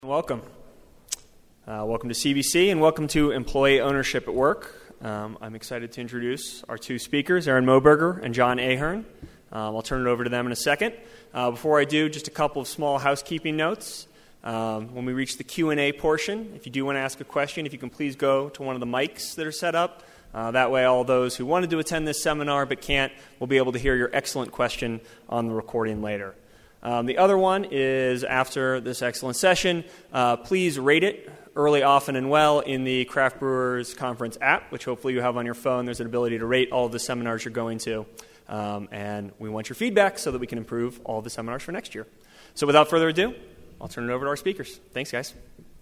Welcome. Welcome to CBC and welcome to Employee Ownership at Work. I'm excited to introduce our two speakers, Aaron Moberger and John Ahern. I'll turn it over to them in a second. Before I do, just a couple of small housekeeping notes. When we reach the Q&A portion, if you do want to ask a question, if you can please go to one of the mics that are set up. That way all those who wanted to attend this seminar but can't will be able to hear your excellent question on the recording later. The other one is after this excellent session, please rate it early, often, and well in the Craft Brewers Conference app, which hopefully you have on your phone. There's an ability to rate all of the seminars you're going to. And we want your feedback so that we can improve all of the seminars for next year. So without further ado, I'll turn it over to our speakers. Thanks, guys.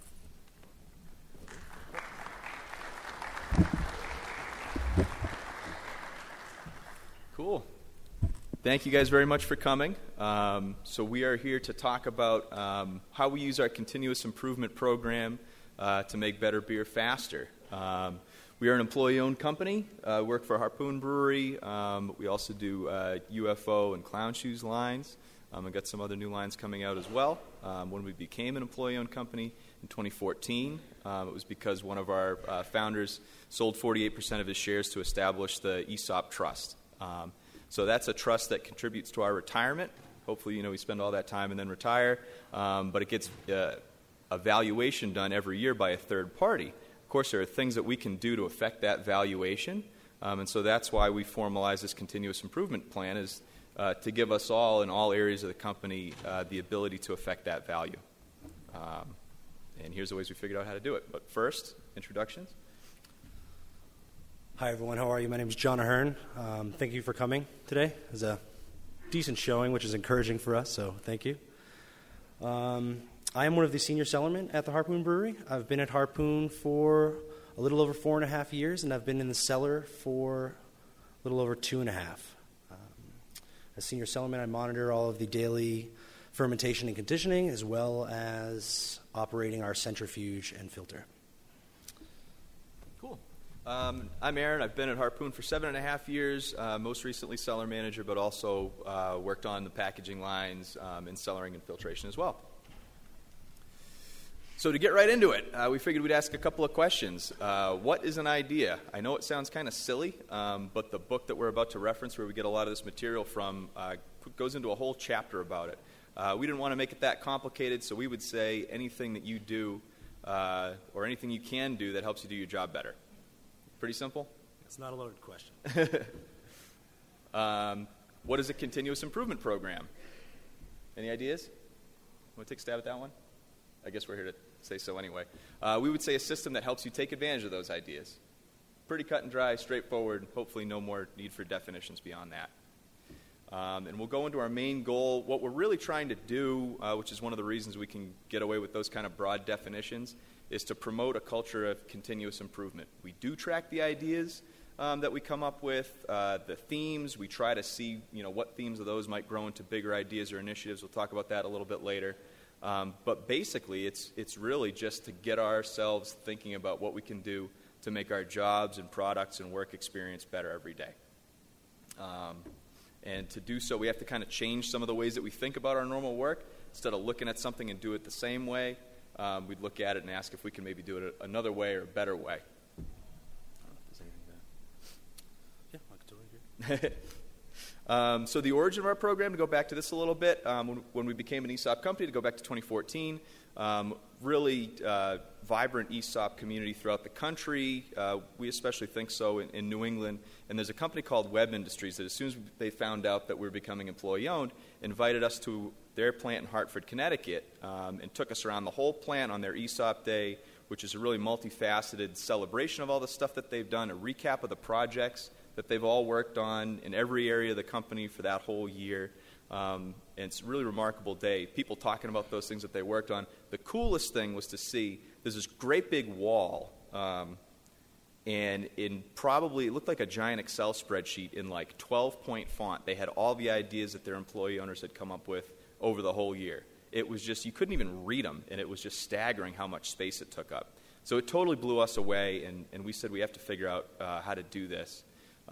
Cool. Thank you guys very much for coming. So we are here to talk about how we use our continuous improvement program to make better beer faster. We are an employee-owned company, work for Harpoon Brewery. We also do UFO and Clown Shoes lines. And got some other new lines coming out as well. When we became an employee-owned company in 2014, it was because one of our founders sold 48% of his shares to establish the ESOP Trust. So that's a trust that contributes to our retirement. Hopefully, we spend all that time and then retire. But it gets a valuation done every year by a third party. Of course, there are things that we can do to affect that valuation. And so that's why we formalize this continuous improvement plan, is to give us all in all areas of the company the ability to affect that value. And here's the ways we figured out how to do it. But first, introductions. Hi, everyone. How are you? My name is John Ahern. Thank you for coming today. It was a decent showing, which is encouraging for us, so thank you. I am one of the senior cellarmen at the Harpoon Brewery. I've been at Harpoon for a little over 4.5 years, and I've been in the cellar for a little over 2.5. As senior cellarman, I monitor all of the daily fermentation and conditioning, as well as operating our centrifuge and filter. Cool. I'm Aaron. I've been at Harpoon for 7.5 years, most recently cellar manager, but also worked on the packaging lines and cellaring and filtration as well. So to get right into it, we figured we'd ask a couple of questions. What is an idea? I know it sounds kind of silly, but the book that we're about to reference, where we get a lot of this material from, goes into a whole chapter about it. We didn't want to make it that complicated, so we would say anything that you do or anything you can do that helps you do your job better. Pretty simple? It's not a loaded question. What is a continuous improvement program? Any ideas? Want to take a stab at that one? I guess we're here to say so anyway. We would say a system that helps you take advantage of those ideas. Pretty cut and dry, straightforward, hopefully no more need for definitions beyond that. And we'll go into our main goal. What we're really trying to do, which is one of the reasons we can get away with those kind of broad definitions, is to promote a culture of continuous improvement. We do track the ideas that we come up with, the themes. We try to see, what themes of those might grow into bigger ideas or initiatives. We'll talk about that a little bit later. But basically, it's really just to get ourselves thinking about what we can do to make our jobs and products and work experience better every day. And to do so, we have to kind of change some of the ways that we think about our normal work. Instead of looking at something and do it the same way, we'd look at it and ask if we can maybe do it another way or a better way. I don't know if there's anything there. Yeah, I can totally agree. So the origin of our program, to go back to this a little bit, when we became an ESOP company, to go back to 2014, really vibrant ESOP community throughout the country. We especially think so in New England. And there's a company called Webb Industries that as soon as they found out that we were becoming employee-owned, invited us to their plant in Hartford, Connecticut, and took us around the whole plant on their ESOP day, which is a really multifaceted celebration of all the stuff that they've done, a recap of the projects that they've all worked on in every area of the company for that whole year. And it's a really remarkable day. People talking about those things that they worked on. The coolest thing was to see there's this great big wall, and it looked like a giant Excel spreadsheet in like 12-point font. They had all the ideas that their employee owners had come up with over the whole year. It was just, you couldn't even read them, and it was just staggering how much space it took up. So it totally blew us away, and we said we have to figure out how to do this.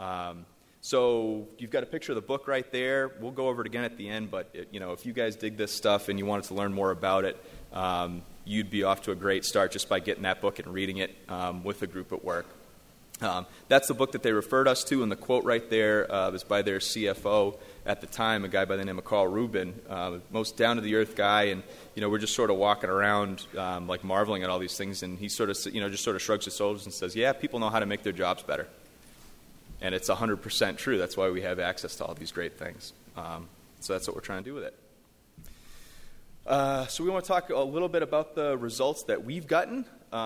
So you've got a picture of the book right there. We'll go over it again at the end, but if you guys dig this stuff and you wanted to learn more about it, you'd be off to a great start just by getting that book and reading it with a group at work. That's the book that they referred us to, and the quote right there was by their CFO at the time, a guy by the name of Carl Rubin, most down-to-the-earth guy, and we're just sort of walking around like marveling at all these things, and he sort of just sort of shrugs his shoulders and says, yeah, people know how to make their jobs better. And it's 100% true. That's why we have access to all these great things. So that's what we're trying to do with it. So we want to talk a little bit about the results that we've gotten,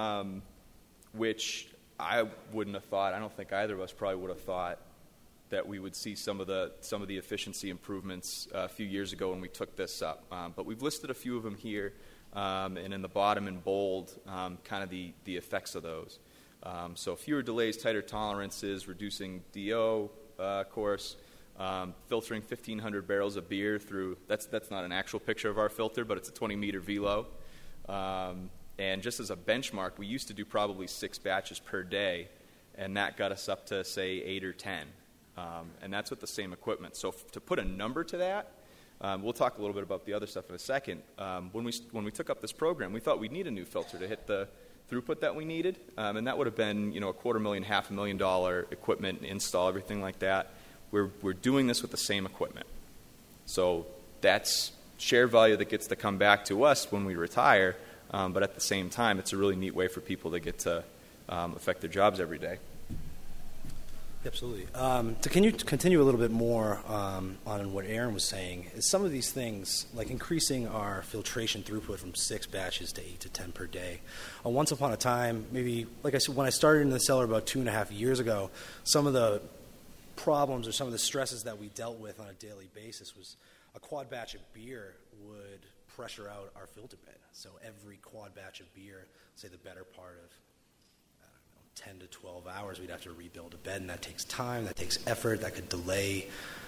which I wouldn't have thought. I don't think either of us probably would have thought that we would see some of the efficiency improvements a few years ago when we took this up. But we've listed a few of them here, and in the bottom in bold, kind of the effects of those. So fewer delays, tighter tolerances, reducing DO course, filtering 1,500 barrels of beer through. That's not an actual picture of our filter, but it's a 20-meter velo. And just as a benchmark, we used to do probably 6 batches per day, and that got us up to, say, 8 or 10. And that's with the same equipment. So to put a number to that, we'll talk a little bit about the other stuff in a second. When we took up this program, we thought we'd need a new filter to hit the throughput that we needed, and that would have been $250,000, $500,000 equipment install, everything like that. We're doing this with the same equipment. So that's share value that gets to come back to us when we retire, but at the same time, it's a really neat way for people to get to affect their jobs every day. Absolutely. To continue a little bit more on what Aaron was saying, is some of these things, like increasing our filtration throughput from 6 batches to 8 to 10 per day. Once upon a time, maybe, like I said, when I started in the cellar about 2.5 years ago, some of the problems or some of the stresses that we dealt with on a daily basis was a quad batch of beer would pressure out our filter bed. So every quad batch of beer, say the better part of 10 to 12 hours, we'd have to rebuild a bed, and that takes time, that takes effort, that could delay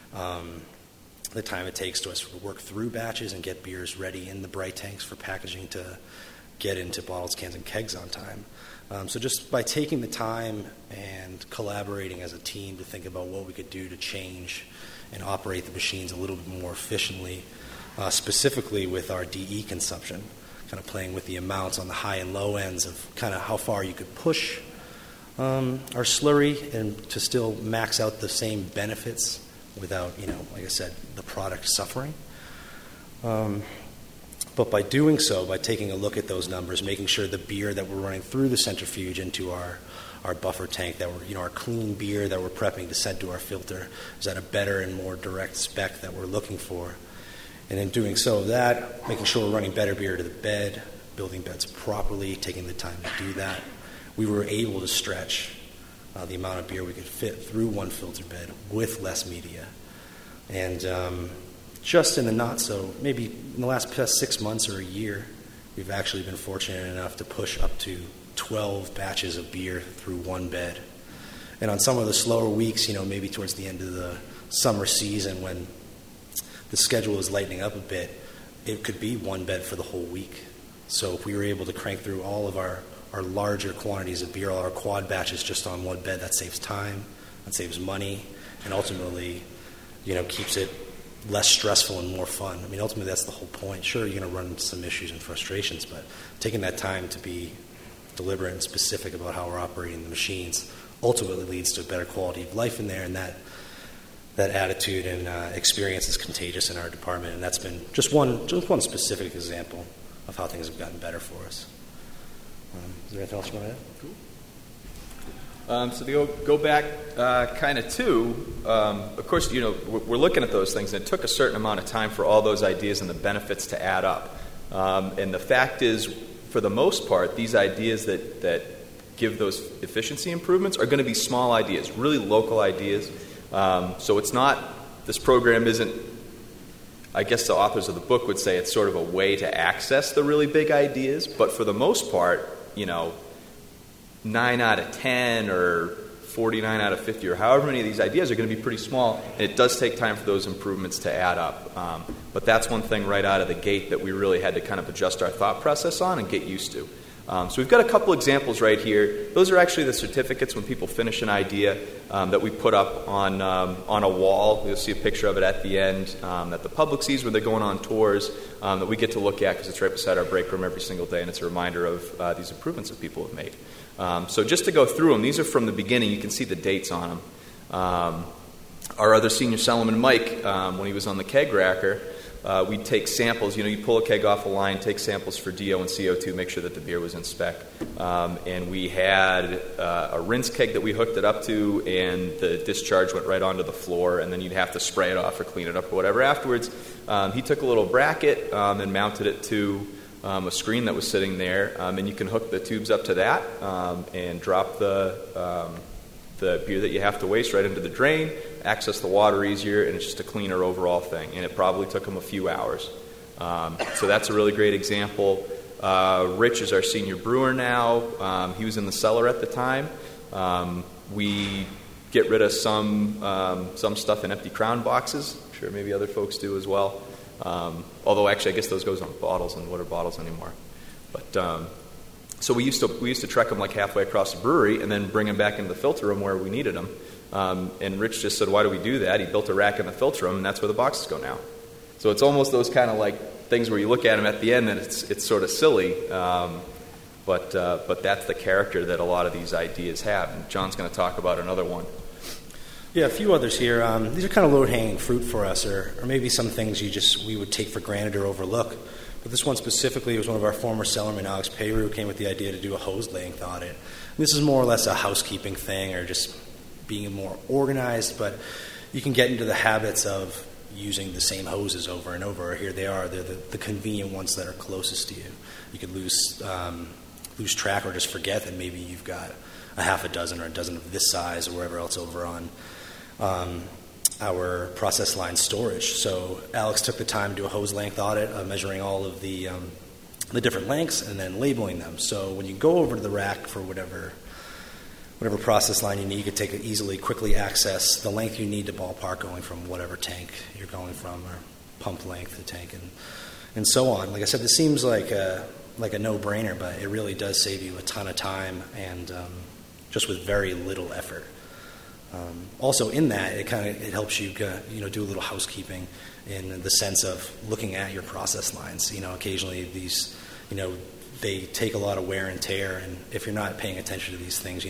the time it takes to us to work through batches and get beers ready in the bright tanks for packaging to get into bottles, cans, and kegs on time. So just by taking the time and collaborating as a team to think about what we could do to change and operate the machines a little bit more efficiently, specifically with our DE consumption, kind of playing with the amounts on the high and low ends of kind of how far you could push our slurry and to still max out the same benefits without, like I said, the product suffering. But by doing so, by taking a look at those numbers, making sure the beer that we're running through the centrifuge into our buffer tank, that we're, our clean beer that we're prepping to send to our filter is at a better and more direct spec that we're looking for. And in doing so, making sure we're running better beer to the bed, building beds properly, taking the time to do that, we were able to stretch the amount of beer we could fit through one filter bed with less media. And just in the maybe in the last 6 months or a year, we've actually been fortunate enough to push up to 12 batches of beer through one bed. And on some of the slower weeks, maybe towards the end of the summer season when the schedule is lightening up a bit, it could be one bed for the whole week. So if we were able to crank through all of our larger quantities of beer, all our quad batches just on one bed, that saves time, that saves money, and ultimately, keeps it less stressful and more fun. I mean, ultimately, that's the whole point. Sure, you're going to run into some issues and frustrations, but taking that time to be deliberate and specific about how we're operating the machines ultimately leads to a better quality of life in there, and that attitude and experience is contagious in our department, and that's been just one specific example of how things have gotten better for us. Is there anything else you want to add? Cool. So to go back kind of to, of course, we're looking at those things, and it took a certain amount of time for all those ideas and the benefits to add up. And the fact is, for the most part, these ideas that give those efficiency improvements are going to be small ideas, really local ideas. So it's not, this program isn't, I guess the authors of the book would say it's sort of a way to access the really big ideas, but for the most part, 9 out of 10 or 49 out of 50 or however many of these ideas are going to be pretty small, and it does take time for those improvements to add up. But that's one thing right out of the gate that we really had to kind of adjust our thought process on and get used to. So we've got a couple examples right here. Those are actually the certificates when people finish an idea that we put up on a wall. You'll see a picture of it at the end that the public sees when they're going on tours that we get to look at because it's right beside our break room every single day, and it's a reminder of these improvements that people have made. So just to go through them, these are from the beginning. You can see the dates on them. Our other senior cellarman, Mike, when he was on the keg racker, we'd take samples. You pull a keg off a line, take samples for DO and CO2, make sure that the beer was in spec. And we had a rinse keg that we hooked it up to, and the discharge went right onto the floor, and then you'd have to spray it off or clean it up or whatever afterwards. He took a little bracket and mounted it to a screen that was sitting there, and you can hook the tubes up to that and drop the beer that you have to waste right into the drain, access the water easier, and it's just a cleaner overall thing. And it probably took them a few hours. So that's a really great example. Rich is our senior brewer now. He was in the cellar at the time. We get rid of some stuff in empty Crown boxes. I'm sure maybe other folks do as well. Although actually I guess those goes on bottles, and what are bottles anymore? But so we used to trek them like halfway across the brewery and then bring them back into the filter room where we needed them. And Rich just said, why do we do that? He built a rack in the filter room, and that's where the boxes go now. So it's almost those kind of like things where you look at them at the end and it's sort of silly, but that's the character that a lot of these ideas have. And John's going to talk about another one. Yeah, a few others here. These are kind of low-hanging fruit for us, or maybe some things we would take for granted or overlook. But this one specifically was one of our former cellarmen, Alex Payru, who came with the idea to do a hose length audit. And this is more or less a housekeeping thing or just being more organized, but you can get into the habits of using the same hoses over and over. Here they are. They're the convenient ones that are closest to you. You could lose track or just forget that maybe you've got a half a dozen or a dozen of this size or wherever else over on our process line storage. So Alex took the time to do a hose length audit, measuring all of the different lengths and then labeling them. So when you go over to the rack for whatever process line you need, you could easily, quickly access the length you need to ballpark going from whatever tank you're going from, or pump length to tank, and so on. Like I said, this seems like a no-brainer, but it really does save you a ton of time and just with very little effort. Also, in that, it helps you do a little housekeeping in the sense of looking at your process lines. Occasionally these they take a lot of wear and tear, and if you're not paying attention to these things, you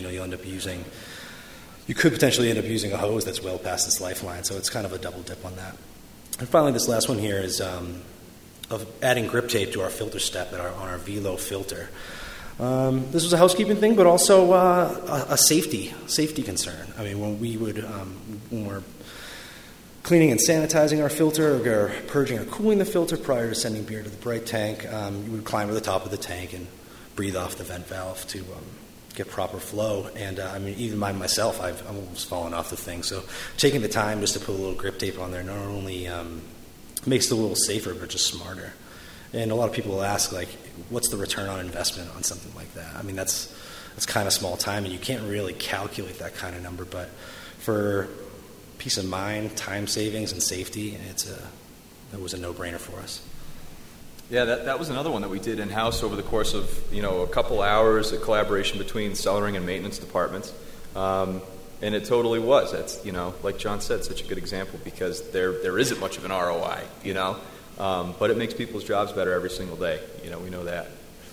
could potentially end up using a hose that's well past its lifeline. So it's kind of a double dip on that. And finally, this last one here is of adding grip tape to our filter step on our Velo filter. This was a housekeeping thing, but also a safety concern. I mean, when we're cleaning and sanitizing our filter, or purging or cooling the filter prior to sending beer to the bright tank, you would climb to the top of the tank and breathe off the vent valve to get proper flow. And even myself, I've almost fallen off the thing. So taking the time just to put a little grip tape on there not only makes it a little safer, but just smarter. And a lot of people will ask, like, what's the return on investment on something like that? I mean, that's kind of small time, and you can't really calculate that kind of number. But for peace of mind, time savings, and safety, that was a no-brainer for us. Yeah, that was another one that we did in-house over the course of a couple hours, a collaboration between cellaring and maintenance departments. And it totally was. That's, like John said, such a good example because there isn't much of an ROI, but it makes people's jobs better every single day. We know that.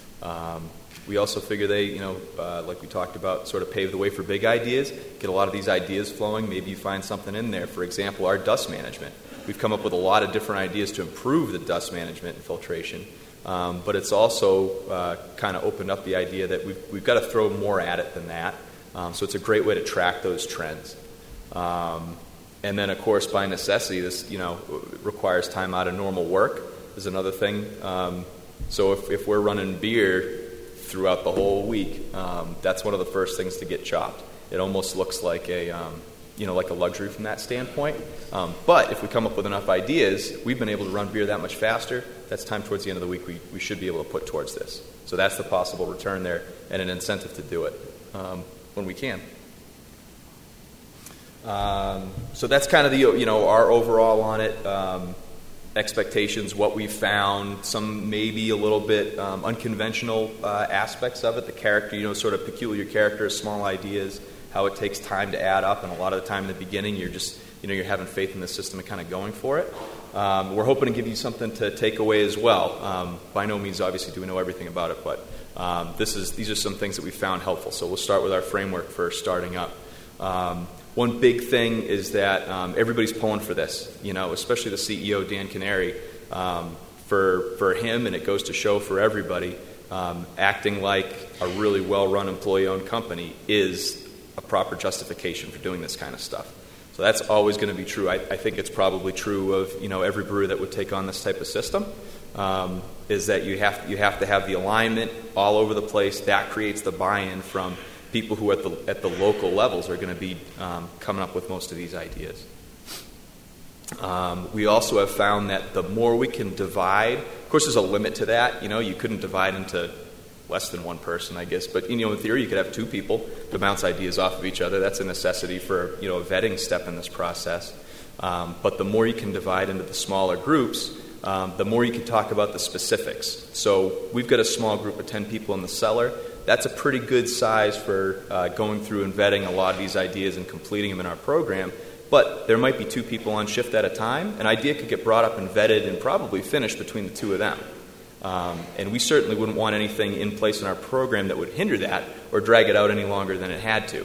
We also figure they, like we talked about, sort of pave the way for big ideas, get a lot of these ideas flowing. Maybe you find something in there. For example, our dust management. We've come up with a lot of different ideas to improve the dust management and filtration, but it's also kind of opened up the idea that we've got to throw more at it than that. So it's a great way to track those trends. And then, of course, by necessity, this requires time out of normal work. Is another thing. So if we're running beer throughout the whole week, that's one of the first things to get chopped. It almost looks like a luxury from that standpoint. But if we come up with enough ideas, we've been able to run beer that much faster. That's time towards the end of the week we should be able to put towards this. So that's the possible return there and an incentive to do it when we can. So that's kind of the our overall on it. expectations, what we found, some maybe a little bit unconventional aspects of it, the character, sort of peculiar characters, small ideas, how it takes time to add up, and a lot of the time in the beginning you're just, you're having faith in the system and kind of going for it. We're hoping to give you something to take away as well. By no means, obviously, do we know everything about it, but these are some things that we found helpful. So we'll start with our framework for starting up. One big thing is that everybody's pulling for this, especially the CEO, Dan Canary. For him, and it goes to show for everybody, acting like a really well-run employee-owned company is a proper justification for doing this kind of stuff. So that's always going to be true. I think it's probably true of every brewery that would take on this type of system. Is that you have to have the alignment all over the place. That creates the buy-in from people who at the local levels are going to be coming up with most of these ideas. We also have found that the more we can divide, of course there's a limit to that. You couldn't divide into less than one person, I guess. But in theory, you could have two people to bounce ideas off of each other. That's a necessity for a vetting step in this process. But the more you can divide into the smaller groups, the more you can talk about the specifics. So we've got a small group of 10 people in the cellar. That's a pretty good size for going through and vetting a lot of these ideas and completing them in our program. But there might be two people on shift at a time. An idea could get brought up and vetted and probably finished between the two of them. And we certainly wouldn't want anything in place in our program that would hinder that or drag it out any longer than it had to.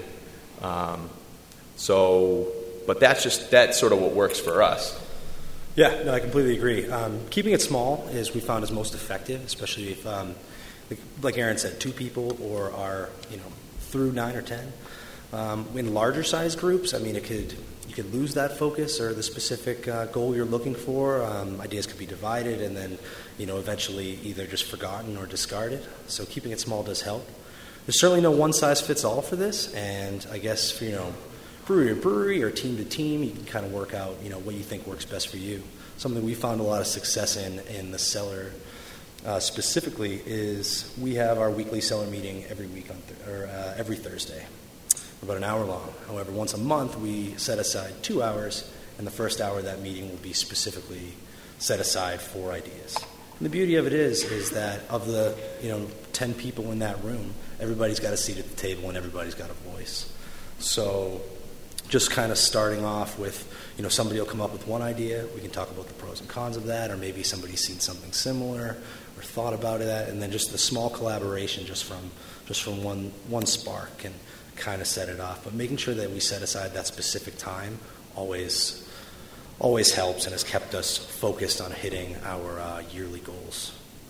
But that's sort of what works for us. Yeah, no, I completely agree. Keeping it small is we found is most effective, especially if, like Aaron said, two people or are through 9 or 10. In larger size groups, you could lose that focus or the specific goal you're looking for. Ideas could be divided and then eventually either just forgotten or discarded. So keeping it small does help. There's certainly no one size fits all for this, and I guess for brewery to brewery or team to team, you can kind of work out what you think works best for you. Something we found a lot of success in the cellar specifically is we have our weekly cellar meeting every week every Thursday, about an hour long. However, once a month we set aside 2 hours, and the first hour of that meeting will be specifically set aside for ideas. And the beauty of it is that of the 10 people in that room, everybody's got a seat at the table and everybody's got a voice. So just kind of starting off with, somebody will come up with one idea. We can talk about the pros and cons of that, or maybe somebody's seen something similar or thought about that, and then just the small collaboration just from one spark can kind of set it off. But making sure that we set aside that specific time always helps and has kept us focused on hitting our yearly goals.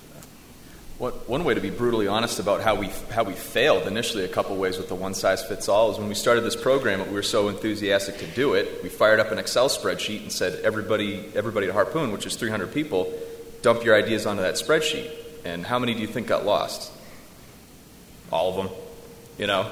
One way to be brutally honest about how we failed initially a couple ways with the one-size-fits-all is when we started this program, we were so enthusiastic to do it, we fired up an Excel spreadsheet and said, everybody at Harpoon, which is 300 people, dump your ideas onto that spreadsheet. And how many do you think got lost? All of them,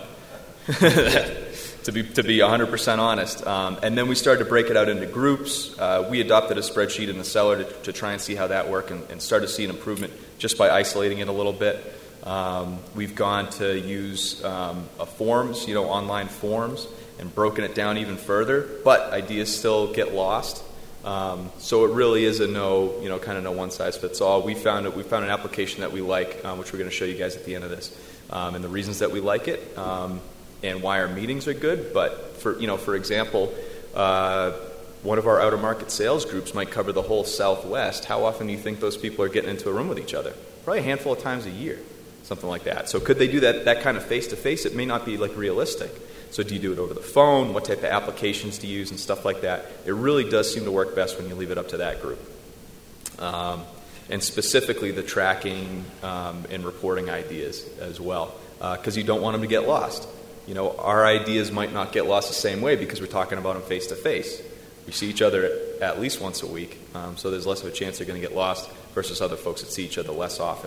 to be 100% honest. And then we started to break it out into groups. We adopted a spreadsheet in the cellar to try and see how that worked and started to see an improvement just by isolating it a little bit. We've gone to use forms, online forms, and broken it down even further, but ideas still get lost. So it really is a no one-size-fits-all. We found an application that we like, which we're going to show you guys at the end of this, and the reasons that we like it. And why our meetings are good, but for example, one of our out-of-market sales groups might cover the whole Southwest. How often do you think those people are getting into a room with each other? Probably a handful of times a year, something like that. So could they do that kind of face-to-face? It may not be realistic. So do you do it over the phone? What type of applications do you use and stuff like that? It really does seem to work best when you leave it up to that group. And specifically the tracking and reporting ideas as well, because you don't want them to get lost. Our ideas might not get lost the same way because we're talking about them face-to-face. We see each other at least once a week, so there's less of a chance they're going to get lost versus other folks that see each other less often.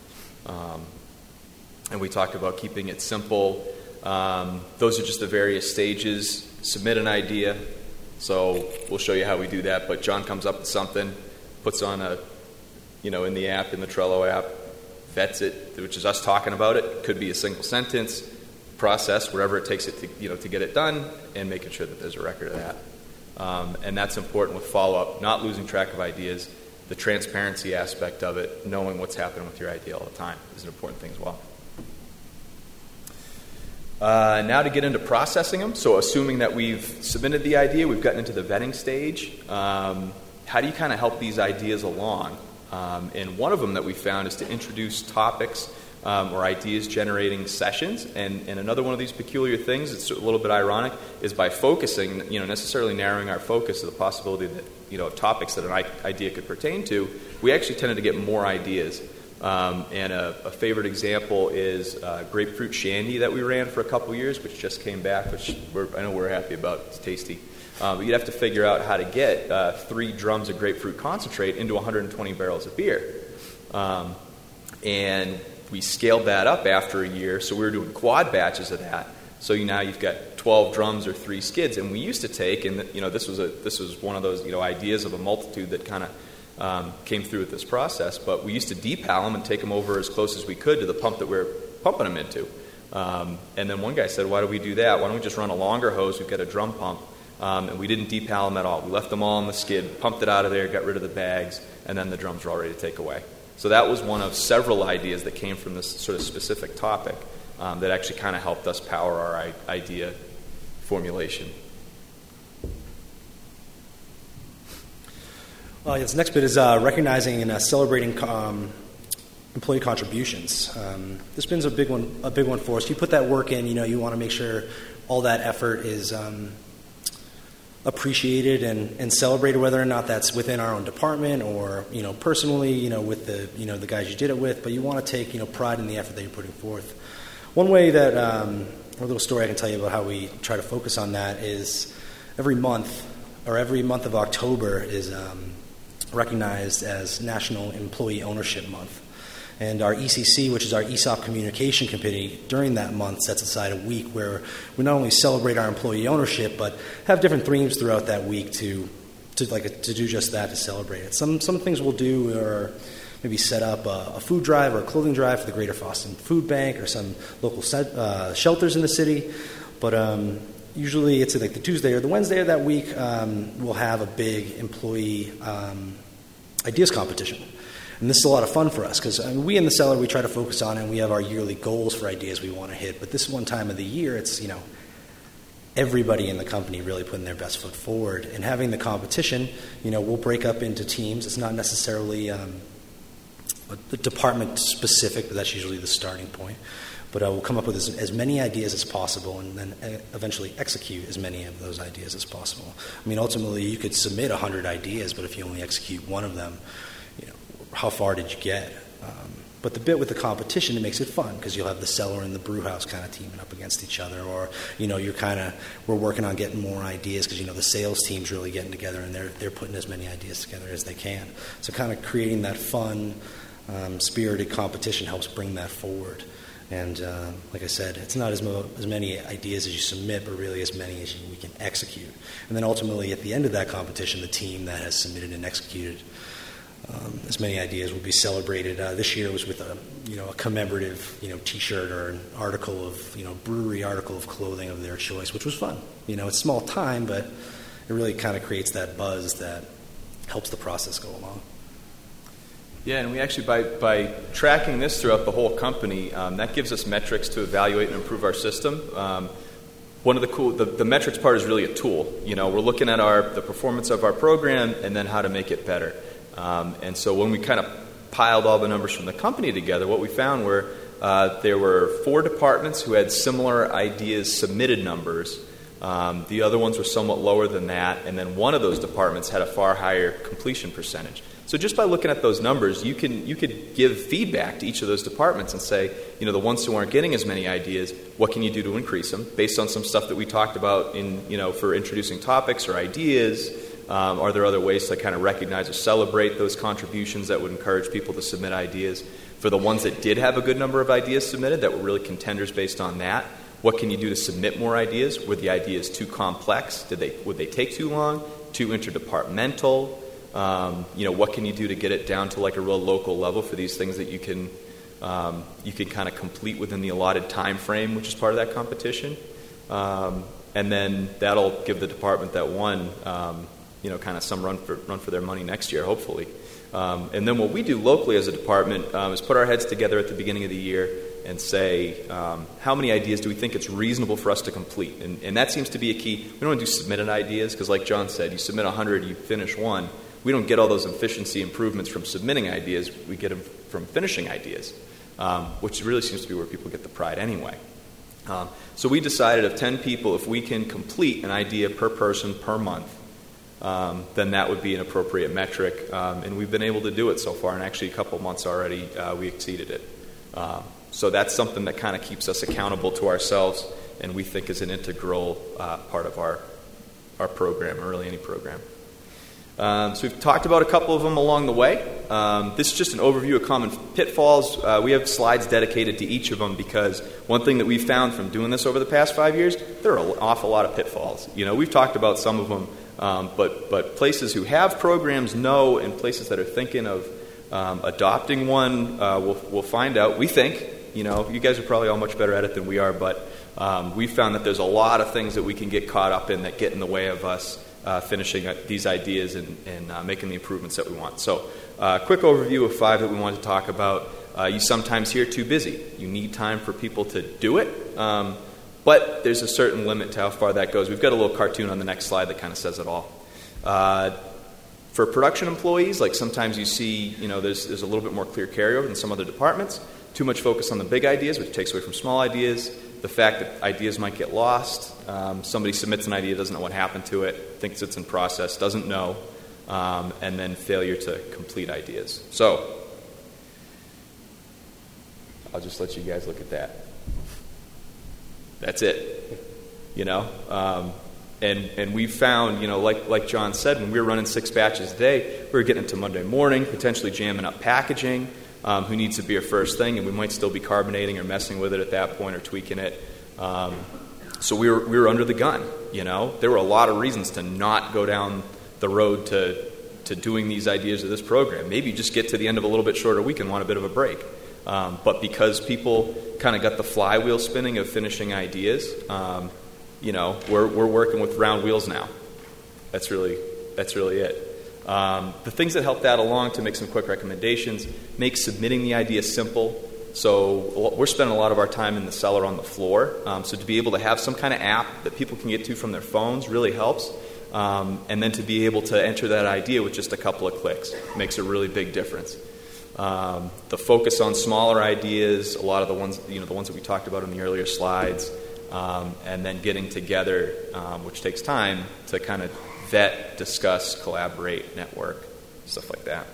And we talked about keeping it simple. Those are just the various stages. Submit an idea. So we'll show you how we do that, but John comes up with something, puts on in the app, in the Trello app, vets it, which is us talking about it. Could be a single sentence. Process whatever it takes it to get it done, and making sure that there's a record of that. And that's important with follow-up, not losing track of ideas, the transparency aspect of it, knowing what's happening with your idea all the time, is an important thing as well. Now to get into processing them. So assuming that we've submitted the idea, we've gotten into the vetting stage, how do you kind of help these ideas along? And one of them that we found is to introduce topics or ideas generating sessions. And another one of these peculiar things, it's a little bit ironic, is by focusing, necessarily narrowing our focus to the possibility that, of topics that an idea could pertain to, we actually tended to get more ideas. And a favorite example is grapefruit shandy that we ran for a couple years, which just came back, which I know we're happy about. It's tasty. But you'd have to figure out how to get 3 drums of grapefruit concentrate into 120 barrels of beer. And we scaled that up after a year, so we were doing quad batches of that. So now you've got 12 drums or 3 skids. And we used to take, and this was one of those ideas of a multitude that kind of came through with this process, but we used to depal them and take them over as close as we could to the pump that we were pumping them into. And then one guy said, why do we do that? Why don't we just run a longer hose? We've got a drum pump. And we didn't depal them at all. We left them all on the skid, pumped it out of there, got rid of the bags, and then the drums were all ready to take away. So that was one of several ideas that came from this sort of specific topic that actually kind of helped us power our idea formulation. This next bit is recognizing and celebrating employee contributions. This has been a big one for us. You put that work in, you want to make sure all that effort is appreciated and celebrated, whether or not that's within our own department or personally, with the guys you did it with. But you want to take pride in the effort that you're putting forth. One way that a little story I can tell you about how we try to focus on that is every month of October is recognized as National Employee Ownership Month. And our ECC, which is our ESOP Communication Committee, during that month sets aside a week where we not only celebrate our employee ownership, but have different themes throughout that week to do just that, to celebrate it. Some things we'll do are maybe set up a food drive or a clothing drive for the Greater Boston Food Bank or some local shelters in the city. But usually it's like the Tuesday or the Wednesday of that week, we'll have a big employee ideas competition. And this is a lot of fun for us because we in the cellar, we try to focus on it, and we have our yearly goals for ideas we want to hit. But this one time of the year, it's, everybody in the company really putting their best foot forward. And having the competition, we'll break up into teams. It's not necessarily department specific, but that's usually the starting point. But we'll come up with as many ideas as possible and then eventually execute as many of those ideas as possible. Ultimately, you could submit 100 ideas, but if you only execute one of them, how far did you get? But the bit with the competition, it makes it fun because you'll have the cellar and the brew house kind of teaming up against each other, or we're working on getting more ideas because the sales team's really getting together and they're putting as many ideas together as they can. So kind of creating that fun, spirited competition helps bring that forward. And like I said, it's not as many ideas as you submit, but really as many as we can execute. And then ultimately, at the end of that competition, the team that has submitted and executed as many ideas will be celebrated. This year was with a commemorative T-shirt or an article of brewery article of clothing of their choice, which was fun. It's small time, but it really kind of creates that buzz that helps the process go along. Yeah, and we actually, by tracking this throughout the whole company, that gives us metrics to evaluate and improve our system. One of the metrics part is really a tool. We're looking at the performance of our program and then how to make it better. And so when we kind of piled all the numbers from the company together, what we found were there were 4 departments who had similar ideas submitted numbers. The other ones were somewhat lower than that, and then one of those departments had a far higher completion percentage. So just by looking at those numbers, you could give feedback to each of those departments and say, the ones who aren't getting as many ideas, what can you do to increase them based on some stuff that we talked about for introducing topics or ideas. Are there other ways to kind of recognize or celebrate those contributions that would encourage people to submit ideas? For the ones that did have a good number of ideas submitted that were really contenders based on that, what can you do to submit more ideas? Were the ideas too complex? Would they take too long? Too interdepartmental? What can you do to get it down to like a real local level for these things that you can kind of complete within the allotted time frame, which is part of that competition? And then that'll give the department that won, kind of some run for their money next year, hopefully. And then what we do locally as a department is put our heads together at the beginning of the year and say, how many ideas do we think it's reasonable for us to complete? And that seems to be a key. We don't want to do submitted ideas because, like John said, you submit 100, you finish one. We don't get all those efficiency improvements from submitting ideas. We get them from finishing ideas, which really seems to be where people get the pride anyway. So we decided of 10 people, if we can complete an idea per person per month, then that would be an appropriate metric. And we've been able to do it so far. And actually, a couple months already, we exceeded it. So that's something that kind of keeps us accountable to ourselves, and we think is an integral part of our program, or really any program. So we've talked about a couple of them along the way. This is just an overview of common pitfalls. We have slides dedicated to each of them because one thing that we've found from doing this over the past 5 years, there are an awful lot of pitfalls. We've talked about some of them, but places who have programs know, and places that are thinking of adopting one, we'll find out. We think, you guys are probably all much better at it than we are, but we found that there's a lot of things that we can get caught up in that get in the way of us finishing these ideas and making the improvements that we want. So quick overview of 5 that we want to talk about. You sometimes hear too busy. You need time for people to do it, but there's a certain limit to how far that goes. We've got a little cartoon on the next slide that kind of says it all. For production employees, like sometimes you see, there's a little bit more clear carryover than some other departments. Too much focus on the big ideas, which takes away from small ideas. The fact that ideas might get lost. Somebody submits an idea, doesn't know what happened to it, thinks it's in process, doesn't know, and then failure to complete ideas. So I'll just let you guys look at that. That's it. And we found, like John said, when we were running 6 batches a day, we were getting into Monday morning, potentially jamming up packaging. Who needs to be our first thing, and we might still be carbonating or messing with it at that point or tweaking it. So we were under the gun. There were a lot of reasons to not go down the road to doing these ideas of this program. Maybe you just get to the end of a little bit shorter week and want a bit of a break. But because people kind of got the flywheel spinning of finishing ideas, we're working with round wheels now. That's really it. The things that help that along, to make some quick recommendations, make submitting the idea simple. So we're spending a lot of our time in the cellar on the floor. So to be able to have some kind of app that people can get to from their phones really helps. And then to be able to enter that idea with just a couple of clicks makes a really big difference. The focus on smaller ideas, a lot of the ones that we talked about in the earlier slides, and then getting together, which takes time to kind of vet, discuss, collaborate, network, stuff like that.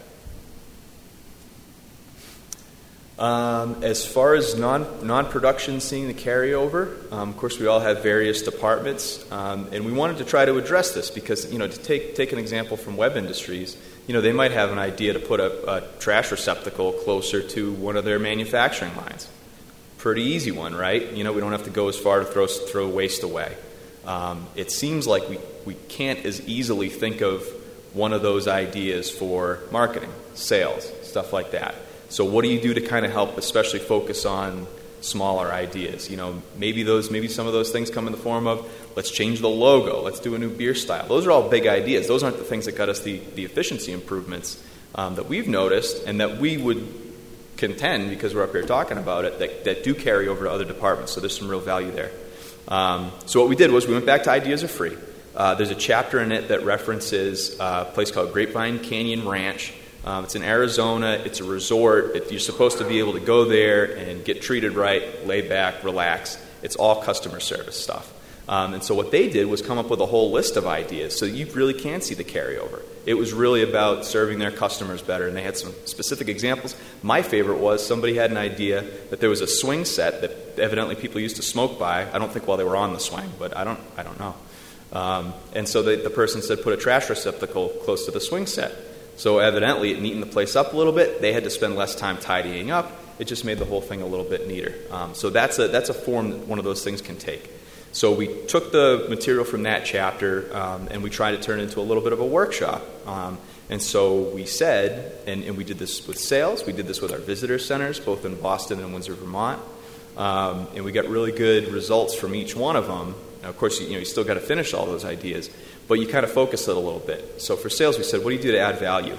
As far as non-production seeing the carryover, of course we all have various departments, and we wanted to try to address this because, to take an example from Web Industries, they might have an idea to put a trash receptacle closer to one of their manufacturing lines. Pretty easy one, right? We don't have to go as far to throw waste away. It seems like we can't as easily think of one of those ideas for marketing, sales, stuff like that. So what do you do to kind of help, especially focus on smaller ideas? Maybe some of those things come in the form of, let's change the logo, let's do a new beer style. Those are all big ideas. Those aren't the things that got us the efficiency improvements that we've noticed and that we would contend, because we're up here talking about it, that do carry over to other departments. So there's some real value there. So what we did was we went back to Ideas Are Free. There's a chapter in it that references a place called Grapevine Canyon Ranch. It's in Arizona. It's a resort. You're supposed to be able to go there and get treated right, lay back, relax. It's all customer service stuff. And so what they did was come up with a whole list of ideas so you really can see the carryover. It was really about serving their customers better, and they had some specific examples. My favorite was somebody had an idea that there was a swing set that evidently people used to smoke by. I don't think while they were on the swing, but I don't know. And so the person said put a trash receptacle close to the swing set. So evidently it neatened the place up a little bit. They had to spend less time tidying up. It just made the whole thing a little bit neater. So that's a form that one of those things can take. So we took the material from that chapter and we tried to turn it into a little bit of a workshop. And so we said, and we did this with sales, we did this with our visitor centers, both in Boston and Windsor, Vermont. And we got really good results from each one of them. Now, of course, you still got to finish all those ideas, but you kind of focus it a little bit. So for sales, we said, what do you do to add value?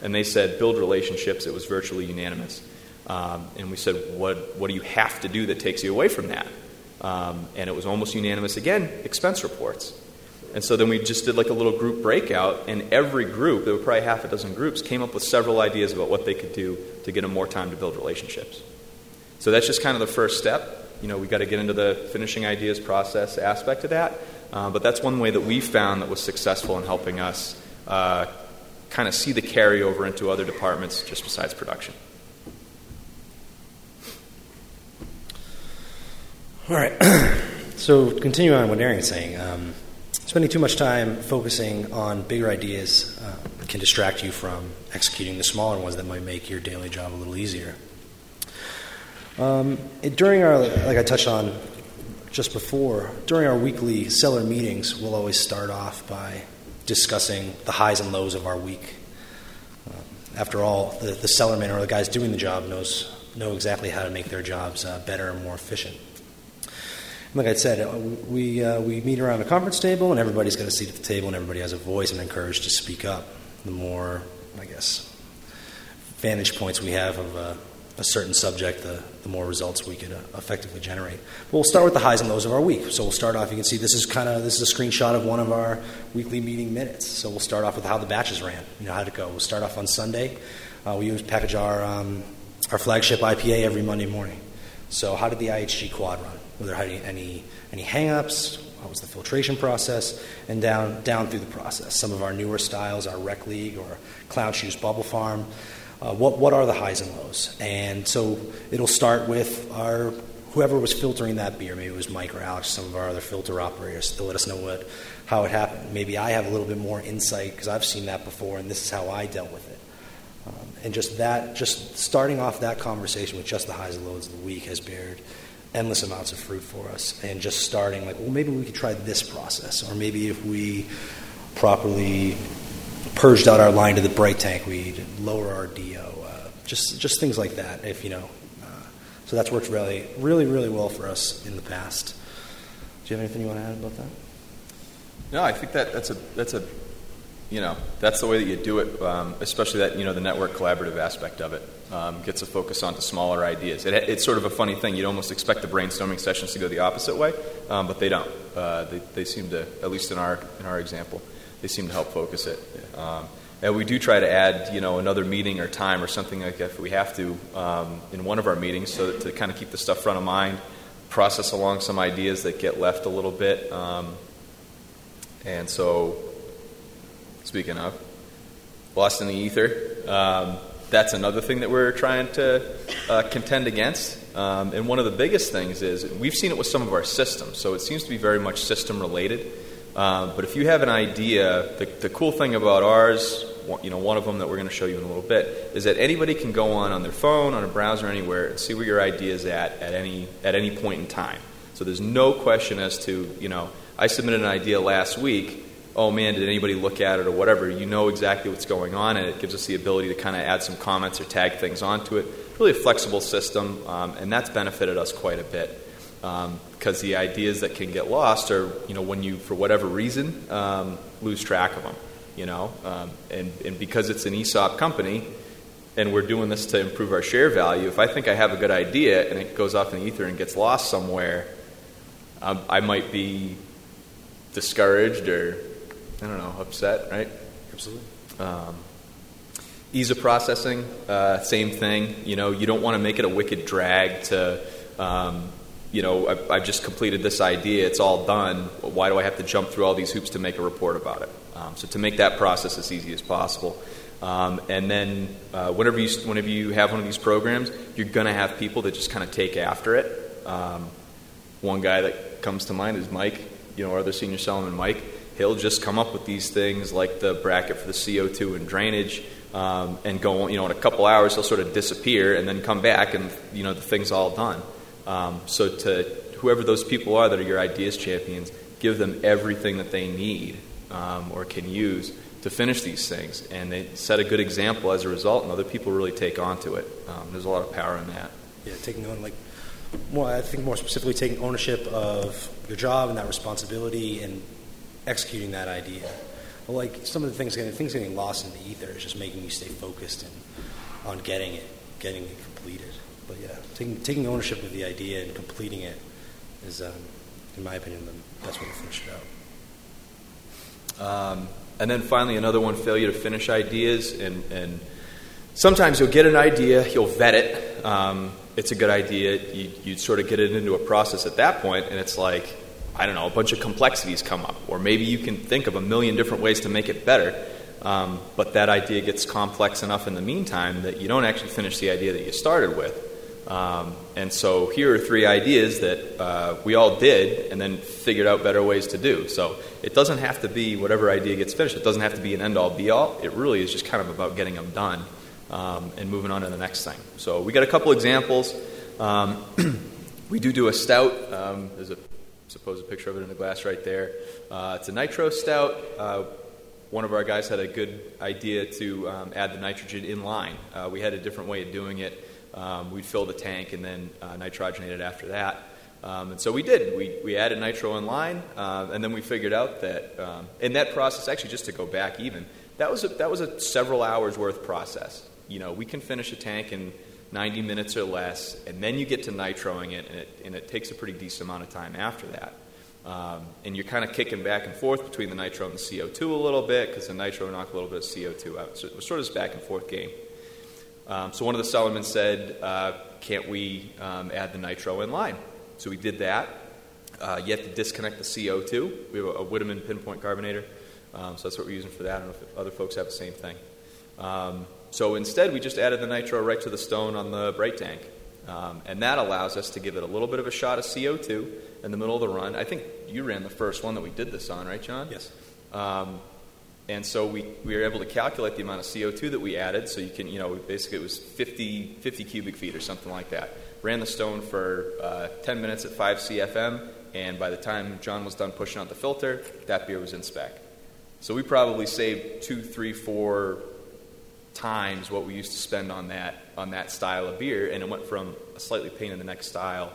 And they said, build relationships. It was virtually unanimous. And we said, what do you have to do that takes you away from that? And it was almost unanimous again, expense reports. And so then we just did like a little group breakout, and every group, there were probably half a dozen groups, came up with several ideas about what they could do to get them more time to build relationships. So that's just kind of the first step. We got to get into the finishing ideas process aspect of that. But that's one way that we found that was successful in helping us kind of see the carryover into other departments just besides production. All right. So continue on what Aaron's saying. Spending too much time focusing on bigger ideas can distract you from executing the smaller ones that might make your daily job a little easier. During our, like I touched on just before, during our weekly seller meetings, we'll always start off by discussing the highs and lows of our week. After all, the sellerman or the guys doing the job know exactly how to make their jobs better and more efficient. Like I said, we meet around a conference table, and everybody's got a seat at the table, and everybody has a voice and encouraged to speak up. The more, I guess, vantage points we have of a certain subject, the more results we could effectively generate. But we'll start with the highs and lows of our week. So we'll start off. You can see this is a screenshot of one of our weekly meeting minutes. So we'll start off with how the batches ran. How'd it go? We'll start off on Sunday. We package our flagship IPA every Monday morning. So how did the IHG quad run? Were there any hang-ups? What was the filtration process? And down through the process. Some of our newer styles, our Rec League or Clown Shoes Bubble Farm. What are the highs and lows? And so it'll start with whoever was filtering that beer. Maybe it was Mike or Alex, some of our other filter operators, to let us know how it happened. Maybe I have a little bit more insight because I've seen that before, and this is how I dealt with it. And just starting off that conversation with just the highs and lows of the week has bared endless amounts of fruit for us. And just starting maybe we could try this process, or maybe if we properly purged out our line to the bright tank, we'd lower our DO. Just things like that, so that's worked really, really, really well for us in the past. Do you have anything you want to add about that? No, I think that's the way that you do it, especially that, the network collaborative aspect of it gets a focus onto smaller ideas. It's sort of a funny thing. You'd almost expect the brainstorming sessions to go the opposite way, but they don't. They seem to, at least in our example, they seem to help focus it. And we do try to add, another meeting or time or something like that if we have to in one of our meetings, so that to kind of keep the stuff front of mind, process along some ideas that get left a little bit. And so, speaking of, lost in the ether, that's another thing that we're trying to contend against. And one of the biggest things is we've seen it with some of our systems, so it seems to be very much system related. But if you have an idea, the cool thing about ours, one of them that we're going to show you in a little bit, is that anybody can go on their phone, on a browser, anywhere, and see where your idea is at any point in time. So there's no question as to, I submitted an idea last week. Oh man, did anybody look at it or whatever? You know exactly what's going on, and it gives us the ability to kind of add some comments or tag things onto it. Really a flexible system, and that's benefited us quite a bit. Because the ideas that can get lost are, when you, for whatever reason, lose track of them, and because it's an ESOP company, and we're doing this to improve our share value, if I think I have a good idea and it goes off in the ether and gets lost somewhere, I might be discouraged or, upset, right? Absolutely. Ease of processing, same thing. You don't want to make it a wicked drag to... I've just completed this idea, it's all done, why do I have to jump through all these hoops to make a report about it? So to make that process as easy as possible. And then whenever you have one of these programs, you're going to have people that just kind of take after it. One guy that comes to mind is Mike, our other senior salesman, Mike. He'll just come up with these things like the bracket for the CO2 and drainage, and go, in a couple hours he'll sort of disappear and then come back and, the thing's all done. So to whoever those people are that are your ideas champions, give them everything that they need or can use to finish these things. And they set a good example as a result, and other people really take on to it. There's a lot of power in that. Yeah, taking on, I think more specifically taking ownership of your job and that responsibility and executing that idea. But like some of the things getting lost in the ether is just making me stay focused on getting it completed. But yeah, taking ownership of the idea and completing it is, in my opinion, the best way to finish it out. And then finally, another one, failure to finish ideas. And sometimes you'll get an idea, you'll vet it. It's a good idea. You sort of get it into a process at that point, and it's like, I don't know, a bunch of complexities come up. Or maybe you can think of a million different ways to make it better. But that idea gets complex enough in the meantime that you don't actually finish the idea that you started with. And so here are 3 ideas that we all did and then figured out better ways to do. So it doesn't have to be whatever idea gets finished. It doesn't have to be an end-all, be-all. It really is just kind of about getting them done and moving on to the next thing. So we got a couple examples. We do a stout. There's a supposed picture of it in the glass right there. It's a nitro stout. One of our guys had a good idea to add the nitrogen in line. We had a different way of doing it. We'd fill the tank and then nitrogenate it after that. And so we did. We added nitro in line, and then we figured out that in that process, actually just to go back even, that was a several hours worth process. You know, we can finish a tank in 90 minutes or less, and then you get to nitroing it, and it takes a pretty decent amount of time after that. And you're kind of kicking back and forth between the nitro and the CO2 a little bit, because the nitro knocked a little bit of CO2 out. So it was sort of this back and forth game. So one of the cellarmen said, can't we add the nitro in line? So we did that. You have to disconnect the CO2. We have a Widdeman pinpoint carbonator, so that's what we're using for that. I don't know if other folks have the same thing. So instead, we just added the nitro right to the stone on the bright tank. And that allows us to give it a little bit of a shot of CO2 in the middle of the run. I think you ran the first one that we did this on, right, John? Yes. And so we were able to calculate the amount of CO2 that we added. So you can, basically it was 50 cubic feet or something like that. Ran the stone for 10 minutes at 5 CFM, and by the time John was done pushing out the filter, that beer was in spec. So we probably saved 2, 3, 4 times what we used to spend on that style of beer, and it went from a slightly pain in the neck style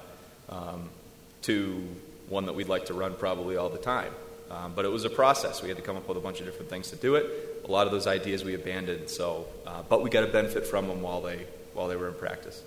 to one that we'd like to run probably all the time. But it was a process. We had to come up with a bunch of different things to do it. A lot of those ideas we abandoned. So, but we got a benefit from them while they were in practice.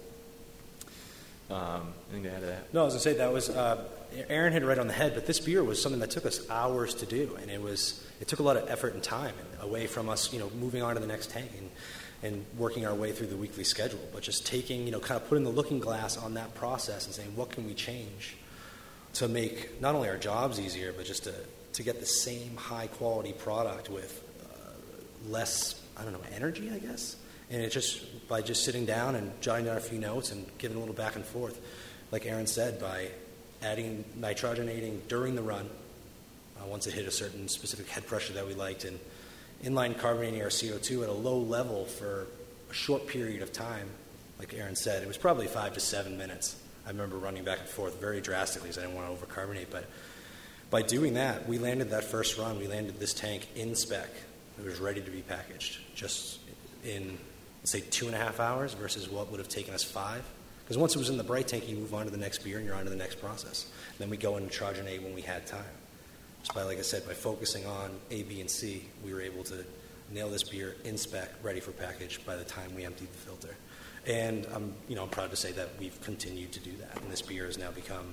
Anything to add to that? No, I was going to say that was Aaron hit it right on the head. But this beer was something that took us hours to do, and it took a lot of effort and time away from us, moving on to the next tank and working our way through the weekly schedule. But just taking, kind of putting the looking glass on that process and saying, what can we change to make not only our jobs easier, but just to get the same high-quality product with less, energy, I guess. And it just, by just sitting down and jotting down a few notes and giving a little back and forth, like Aaron said, by adding nitrogenating during the run, once it hit a certain specific head pressure that we liked, and inline carbonating our CO2 at a low level for a short period of time, like Aaron said. It was probably 5 to 7 minutes. I remember running back and forth very drastically because I didn't want to overcarbonate, but by doing that, we landed that first run. We landed this tank in spec. It was ready to be packaged, just in, let's say, 2.5 hours versus what would have taken us 5. Because once it was in the bright tank, you move on to the next beer and you're on to the next process. And then we go and nitrogenate when we had time. Just by, like I said, by focusing on A, B, and C, we were able to nail this beer in spec, ready for package by the time we emptied the filter. And I'm proud to say that we've continued to do that. And this beer has now become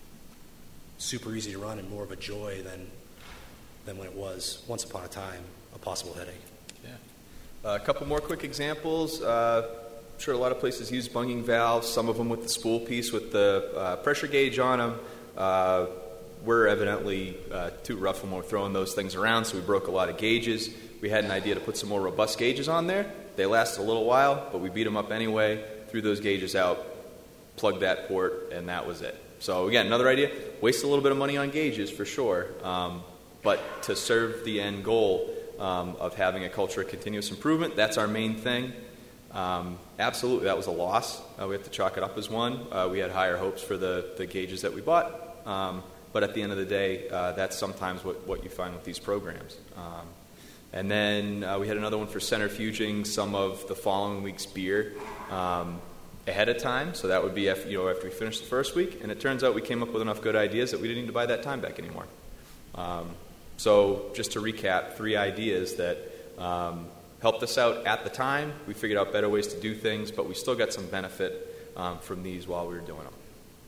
super easy to run and more of a joy than when it was once upon a time a possible headache. Yeah. A couple more quick examples. I'm sure a lot of places use bunging valves, some of them with the spool piece with the pressure gauge on them. We're evidently too rough when we're throwing those things around, so we broke a lot of gauges. We had an idea to put some more robust gauges on there. They lasted a little while, but we beat them up anyway, threw those gauges out, plugged that port, and that was it. So again, another idea, waste a little bit of money on gauges for sure, but to serve the end goal of having a culture of continuous improvement, that's our main thing. Absolutely, that was a loss. We have to chalk it up as one. We had higher hopes for the gauges that we bought, but at the end of the day, that's sometimes what you find with these programs. And then we had another one for centrifuging some of the following week's beer ahead of time. So that would be after we finished the first week. And it turns out we came up with enough good ideas that we didn't need to buy that time back anymore. So just to recap, 3 ideas that helped us out at the time. We figured out better ways to do things, but we still got some benefit from these while we were doing them.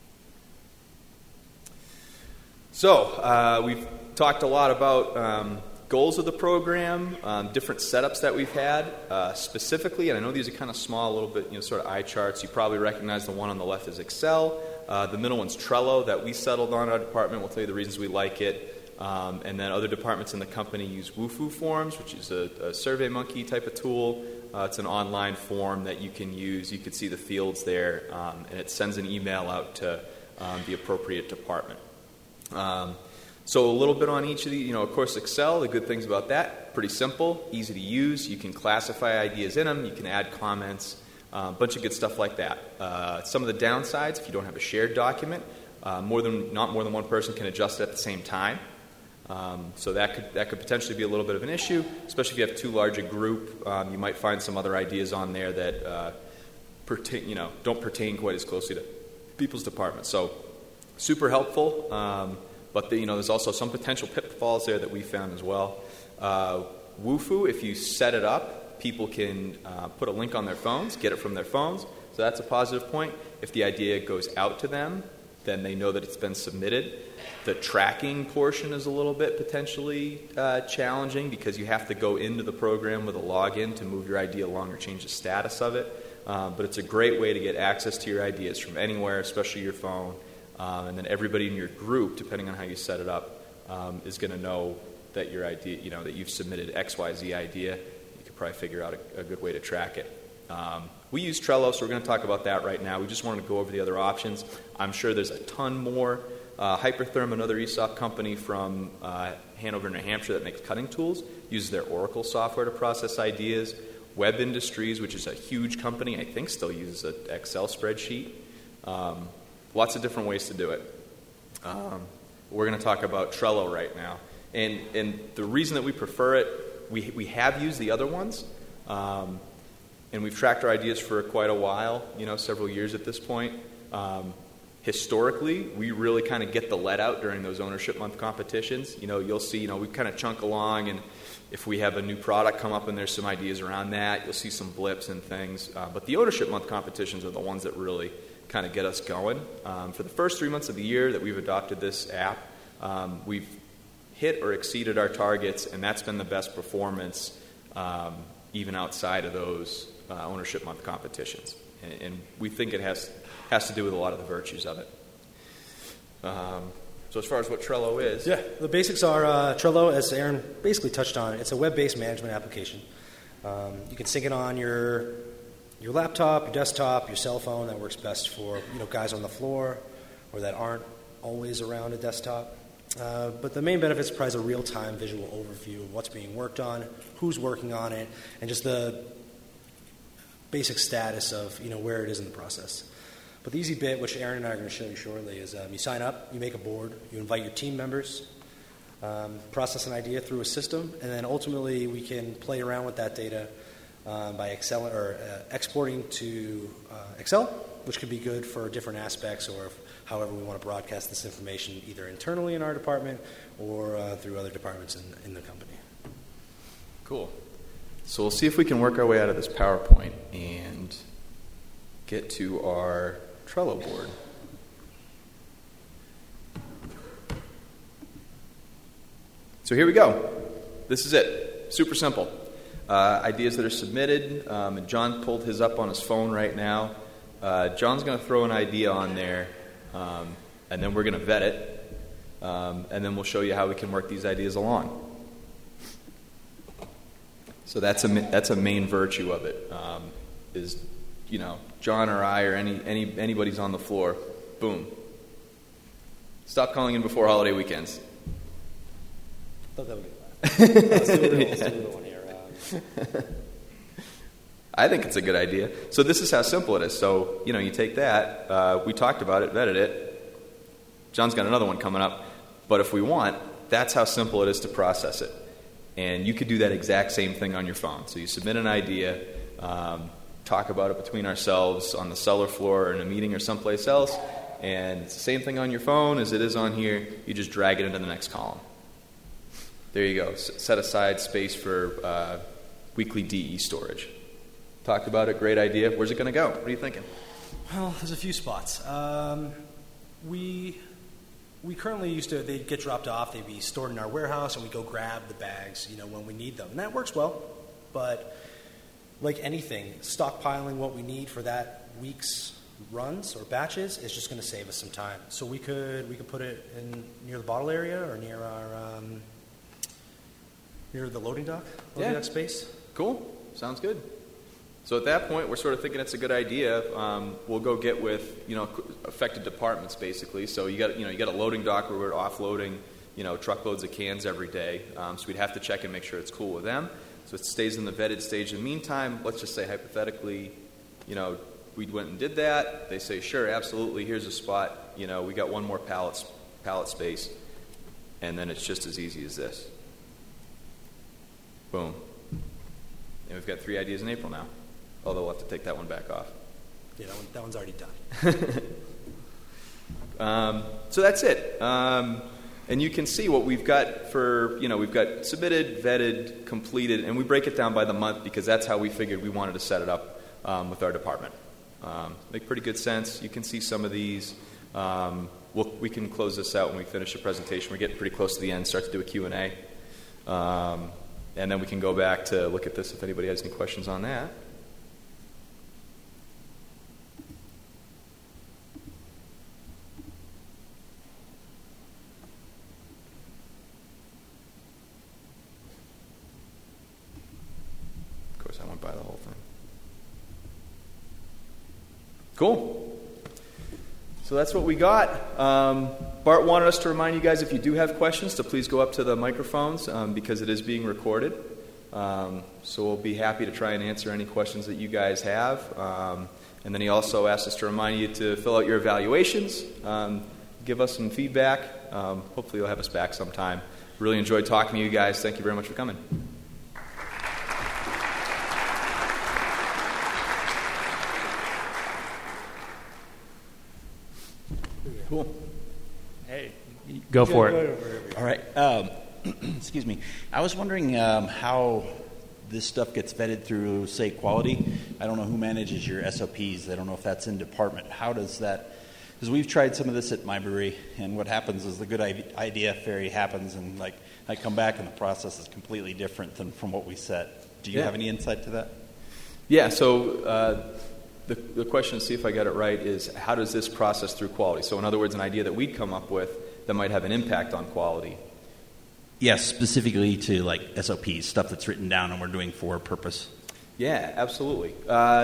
So we've talked a lot about goals of the program, different setups that we've had. Specifically, and I know these are kind of small, a little bit, sort of eye charts. You probably recognize the one on the left is Excel. The middle one's Trello that we settled on in our department. We'll tell you the reasons we like it. And then other departments in the company use Wufoo Forms, which is a SurveyMonkey type of tool. It's an online form that you can use. You can see the fields there, and it sends an email out to the appropriate department. So a little bit on each of these. Of course, Excel, the good things about that, pretty simple, easy to use. You can classify ideas in them. You can add comments, a bunch of good stuff like that. Some of the downsides, if you don't have a shared document, not more than one person can adjust it at the same time. So that could potentially be a little bit of an issue, especially if you have too large a group. You might find some other ideas on there that don't pertain quite as closely to people's departments. So super helpful, but there's also some potential pitfalls there that we found as well. Wufoo, if you set it up, people can put a link on their phones, get it from their phones. So that's a positive point. If the idea goes out to them, then they know that it's been submitted. The tracking portion is a little bit potentially challenging because you have to go into the program with a login to move your idea along or change the status of it. But it's a great way to get access to your ideas from anywhere, especially your phone. And then everybody in your group, depending on how you set it up, is going to know that your idea, that you've submitted XYZ idea. You could probably figure out a good way to track it. We use Trello, so we're going to talk about that right now. We just wanted to go over the other options. I'm sure there's a ton more. Hypertherm, another ESOP company from Hanover, New Hampshire that makes cutting tools, uses their Oracle software to process ideas. Web Industries, which is a huge company, I think still uses an Excel spreadsheet. Lots of different ways to do it. We're going to talk about Trello right now. And the reason that we prefer it, we have used the other ones, and we've tracked our ideas for quite a while, several years at this point. Historically, we really kind of get the let out during those ownership month competitions. You'll see, we kind of chunk along, and if we have a new product come up and there's some ideas around that, you'll see some blips and things. But the ownership month competitions are the ones that really kind of get us going. For the first 3 months of the year that we've adopted this app, we've hit or exceeded our targets, and that's been the best performance even outside of those ownership month competitions. And we think it has to do with a lot of the virtues of it. So as far as what Trello is... Yeah, the basics are Trello, as Aaron basically touched on, it's a web-based management application. You can sync it on your laptop, your desktop, your cell phone. That works best for guys on the floor or that aren't always around a desktop. But the main benefits provides a real-time visual overview of what's being worked on, who's working on it, and just the basic status of where it is in the process. But the easy bit, which Aaron and I are going to show you shortly, is you sign up, you make a board, you invite your team members, process an idea through a system, and then ultimately we can play around with that data by Excel or exporting to Excel, which could be good for different aspects or however we want to broadcast this information either internally in our department or through other departments in the company. Cool. So we'll see if we can work our way out of this PowerPoint and get to our Trello board. So here we go. This is it. Super simple. Ideas that are submitted, and John pulled his up on his phone right now. John's going to throw an idea on there, and then we're going to vet it, and then we'll show you how we can work these ideas along. So that's a main virtue of it, is John or I or anybody's on the floor, boom. Stop calling in before holiday weekends. I thought that would be Let's do another one here. I think it's a good idea. So this is how simple it is. So, you take that. We talked about it, vetted it. John's got another one coming up. But if we want, that's how simple it is to process it. And you could do that exact same thing on your phone. So you submit an idea, talk about it between ourselves on the cellar floor or in a meeting or someplace else, and it's the same thing on your phone as it is on here. You just drag it into the next column. There you go. Set aside space for weekly DE storage. Talked about it. Great idea. Where's it going to go? What are you thinking? Well, there's a few spots. We currently they'd get dropped off, they'd be stored in our warehouse, and we go grab the bags, when we need them. And that works well, but like anything, stockpiling what we need for that week's runs or batches is just going to save us some time. So we could put it in near the bottle area or near our near the loading dock space. Cool. Sounds good. So at that point, we're sort of thinking it's a good idea. We'll go get with affected departments basically. So you got a loading dock where we're offloading truckloads of cans every day. So we'd have to check and make sure it's cool with them. So it stays in the vetted stage. In the meantime, let's just say hypothetically, we went and did that. They say, sure, absolutely. Here's a spot. We got one more pallet space, and then it's just as easy as this. Boom. And we've got 3 ideas in April now. Although we'll have to take that one back off. Yeah, that one's already done. So that's it. And you can see what we've got for, we've got submitted, vetted, completed, and we break it down by the month because that's how we figured we wanted to set it up with our department. Make pretty good sense. You can see some of these. We can close this out when we finish the presentation. We're getting pretty close to the end, start to do a Q&A. And then we can go back to look at this if anybody has any questions on that. Of course, I went by the whole thing. Cool. So that's what we got. Bart wanted us to remind you guys, if you do have questions, to please go up to the microphones because it is being recorded. So we'll be happy to try and answer any questions that you guys have. And then he also asked us to remind you to fill out your evaluations, give us some feedback. Hopefully you'll have us back sometime. Really enjoyed talking to you guys. Thank you very much for coming. Cool. Hey, go for it. All right. Excuse me. I was wondering how this stuff gets vetted through, say, quality. I don't know who manages your SOPs. I don't know if that's in department. How does that? Because we've tried some of this at my brewery, and what happens is the good idea fairy happens, and like I come back and the process is completely different than from what we set. Do you have any insight to that? Yeah. So. The question, to see if I got it right, is how does this process through quality? So in other words, an idea that we'd come up with that might have an impact on quality. Yes, specifically to like SOPs, stuff that's written down and we're doing for a purpose. Yeah, absolutely.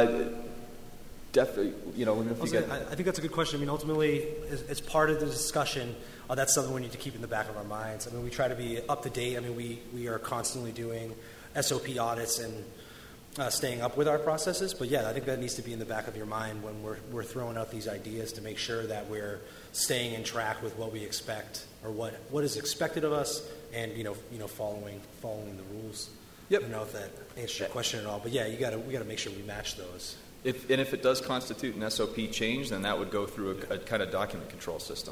Definitely, I think that's a good question. I mean, ultimately, as part of the discussion, that's something we need to keep in the back of our minds. I mean, we try to be up to date. I mean, we are constantly doing SOP audits and staying up with our processes, but yeah, I think that needs to be in the back of your mind when we're throwing out these ideas to make sure that we're staying in track with what we expect or what is expected of us, and following the rules. Yep. I don't know if that answers your question at all, but yeah, we got to make sure we match those. If it does constitute an SOP change, then that would go through a kind of document control system,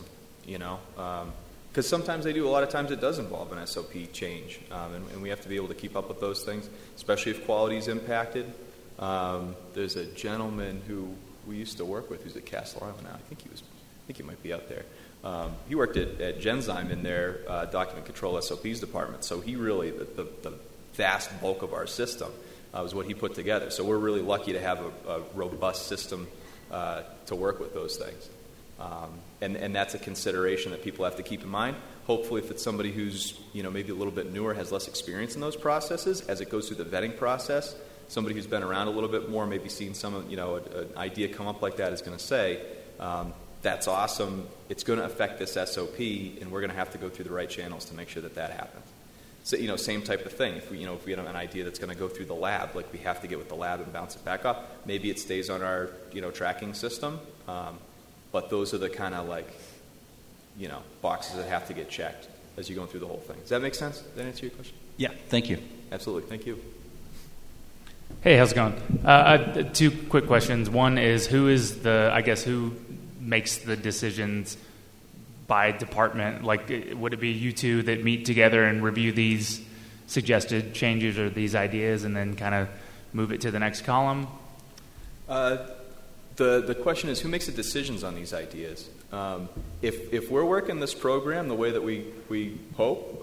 because sometimes they do. A lot of times it does involve an SOP change, and we have to be able to keep up with those things, especially if quality is impacted. There's a gentleman who we used to work with who's at Castle Island now. I think he might be out there. He worked at Genzyme in their document control SOPs department, so he really, the vast bulk of our system was what he put together. So we're really lucky to have a robust system to work with those things. And that's a consideration that people have to keep in mind. Hopefully, if it's somebody who's maybe a little bit newer, has less experience in those processes, as it goes through the vetting process, somebody who's been around a little bit more, maybe seen an idea come up like that, is going to say, that's awesome, it's going to affect this SOP, and we're going to have to go through the right channels to make sure that happens. So, same type of thing. If we have an idea that's going to go through the lab, like we have to get with the lab and bounce it back off, maybe it stays on our tracking system. But those are the kind of boxes that have to get checked as you're going through the whole thing. Does that make sense? Does that answer your question? Yeah, thank you. Absolutely. Thank you. Hey, how's it going? 2 quick questions. One is, who makes the decisions by department? Like, would it be you two that meet together and review these suggested changes or these ideas and then kind of move it to the next column? The question is, who makes the decisions on these ideas? If we're working this program the way that we hope,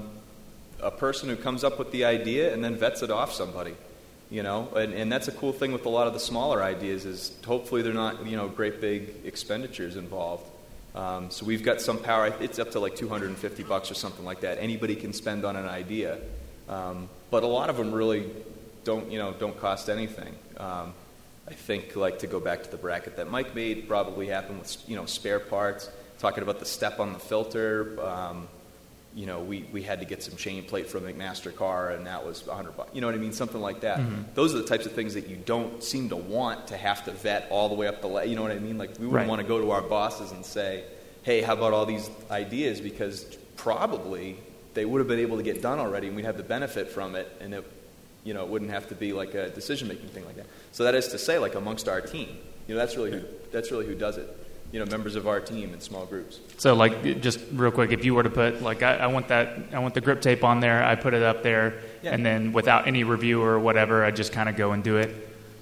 a person who comes up with the idea and then vets it off somebody, and that's a cool thing with a lot of the smaller ideas is hopefully they're not, great big expenditures involved. So we've got some power. It's up to like $250 or something like that. Anybody can spend on an idea, but a lot of them really don't cost anything. I think, like, to go back to the bracket that Mike made, probably happened with spare parts. Talking about the step on the filter, we had to get some chain plate from McMaster car, and that was $100. You know what I mean? Something like that. Mm-hmm. Those are the types of things that you don't seem to want to have to vet all the way up the you know what I mean? Like, we wouldn't want to go to our bosses and say, hey, how about all these ideas? Because probably they would have been able to get done already, and we'd have the benefit from it, and it wouldn't have to be like a decision-making thing like that. So that is to say, like, amongst our team, that's really who does it. Members of our team in small groups. So, like, just real quick, if you were to put, like, I want the grip tape on there, I put it up there, and then without any review or whatever, I just kind of go and do it.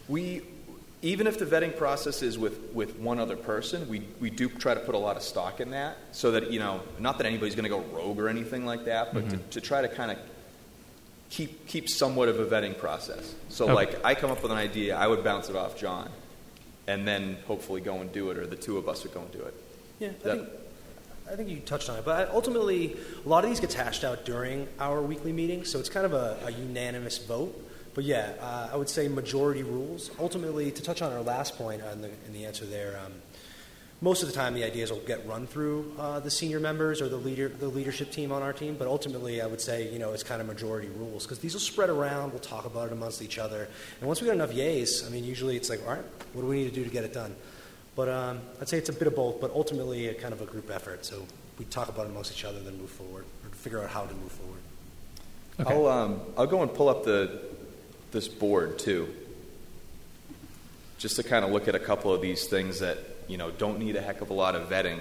Even if the vetting process is with one other person, we do try to put a lot of stock in that, so that, not that anybody's going to go rogue or anything like that, but to try to kind of keep somewhat of a vetting process. So, like, I come up with an idea, I would bounce it off John, and then hopefully go and do it, or the two of us would go and do it. Yeah, I think you touched on it. But ultimately, a lot of these gets hashed out during our weekly meetings, so it's kind of a unanimous vote. But yeah, I would say majority rules. Ultimately, to touch on our last point in the answer there, most of the time the ideas will get run through the senior members or the leadership team on our team. But ultimately, I would say it's kind of majority rules, because these will spread around. We'll talk about it amongst each other, and once we got enough yays, I mean, usually it's like, all right, what do we need to do to get it done? But I'd say it's a bit of both, but ultimately a kind of a group effort. So we talk about it amongst each other, then move forward, or figure out how to move forward. Okay. I'll go and pull up this board too, just to kind of look at a couple of these things that don't need a heck of a lot of vetting.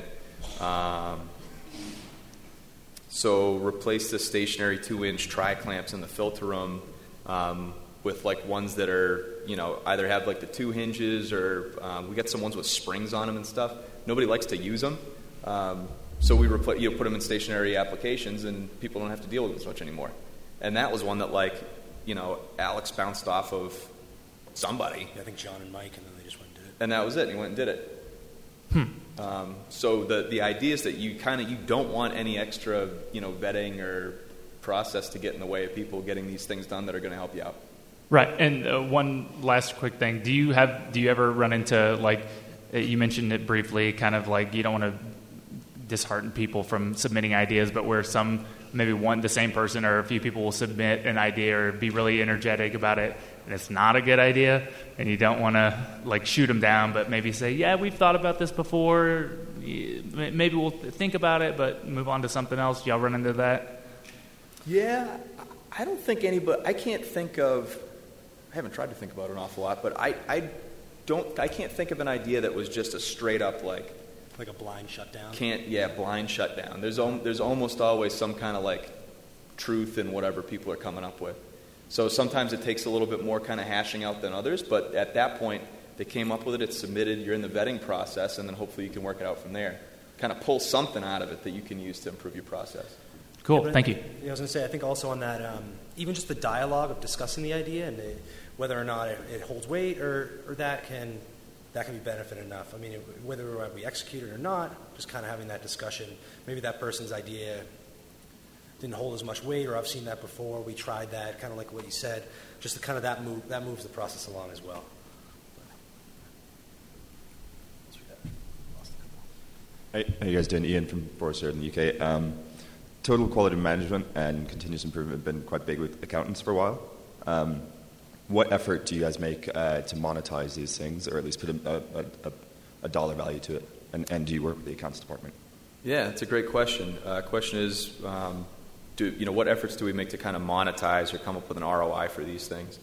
So replace the stationary 2-inch tri-clamps in the filter room with like ones that are, either have like the 2 hinges, or we got some ones with springs on them and stuff. Nobody likes to use them. So we put them in stationary applications, and people don't have to deal with them as much anymore. And that was one that, like, Alex bounced off of somebody. Yeah, I think John and Mike, and then they just went and did it. And that was it. He went and did it. So the idea is that you don't want any extra, vetting or process to get in the way of people getting these things done that are going to help you out. Right. And one last quick thing: do you ever run into, like, you mentioned it briefly, kind of like you don't want to dishearten people from submitting ideas, but where the same person or a few people will submit an idea or be really energetic about it, and it's not a good idea, and you don't want to, like, shoot them down, but maybe say, yeah, we've thought about this before, maybe we'll think about it, but move on to something else. Y'all run into that? Yeah, I don't think anybody, I haven't tried to think about it an awful lot, but I can't think of an idea that was just a straight up, like a blind shutdown? Blind shutdown. There's almost always some kind of, like, truth in whatever people are coming up with. So sometimes it takes a little bit more kind of hashing out than others, but at that point, they came up with it, it's submitted, you're in the vetting process, and then hopefully you can work it out from there. Kind of pull something out of it that you can use to improve your process. Cool, thank you. I was going to say, I think also on that, even just the dialogue of discussing the idea and whether or not it holds weight or that can be benefit enough. I mean, whether we execute it or not, just kind of having that discussion. Maybe that person's idea didn't hold as much weight, or I've seen that before. We tried that, kind of like what you said. Just kind of that moves the process along as well. Hey, how you guys doing? Ian from Forrester in the UK. Total quality management and continuous improvement have been quite big with accountants for a while. What effort do you guys make to monetize these things, or at least put a dollar value to it? And do you work with the accounts department? Yeah, it's a great question. Question is, what efforts do we make to kind of monetize or come up with an ROI for these things?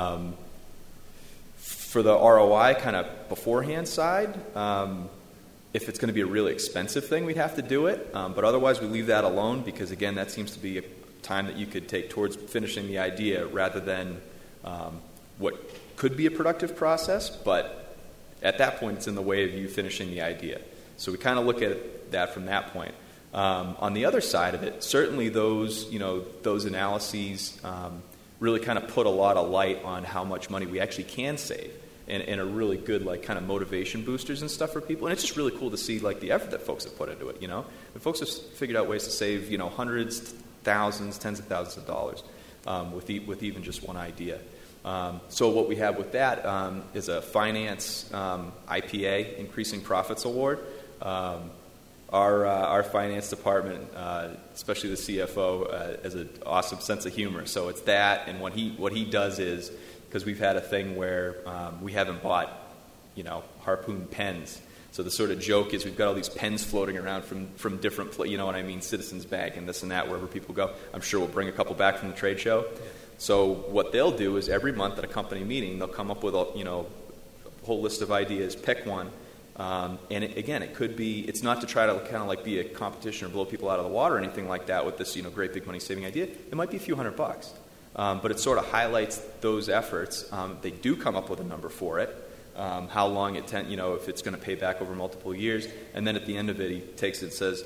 For the ROI kind of beforehand side, If it's going to be a really expensive thing, we'd have to do it. But otherwise, we leave that alone because, again, that seems to be a time that you could take towards finishing the idea rather than what could be a productive process. But at that point, it's in the way of you finishing the idea. So we kind of look at that from that point. On the other side of it, certainly those analyses really kind of put a lot of light on how much money we actually can save. And are really good, like, kind of motivation boosters and stuff for people. And it's just really cool to see, like, the effort that folks have put into it, And folks have figured out ways to save, hundreds, thousands, tens of thousands of dollars with even just one idea. So what we have with that is a finance IPA, Increasing Profits Award. Our finance department, especially the CFO, has an awesome sense of humor. So it's that, and what he does is, because we've had a thing where we haven't bought, Harpoon pens. So the sort of joke is we've got all these pens floating around from different, Citizens Bank and this and that, wherever people go. I'm sure we'll bring a couple back from the trade show. Yeah. So what they'll do is every month at a company meeting, they'll come up with a whole list of ideas, pick one. And it could be, it's not to try to kind of like be a competition or blow people out of the water or anything like that with this, great big money saving idea. It might be a few $100. But it sort of highlights those efforts. They do come up with a number for it, how long it if it's going to pay back over multiple years, and then at the end of it, he takes it and says,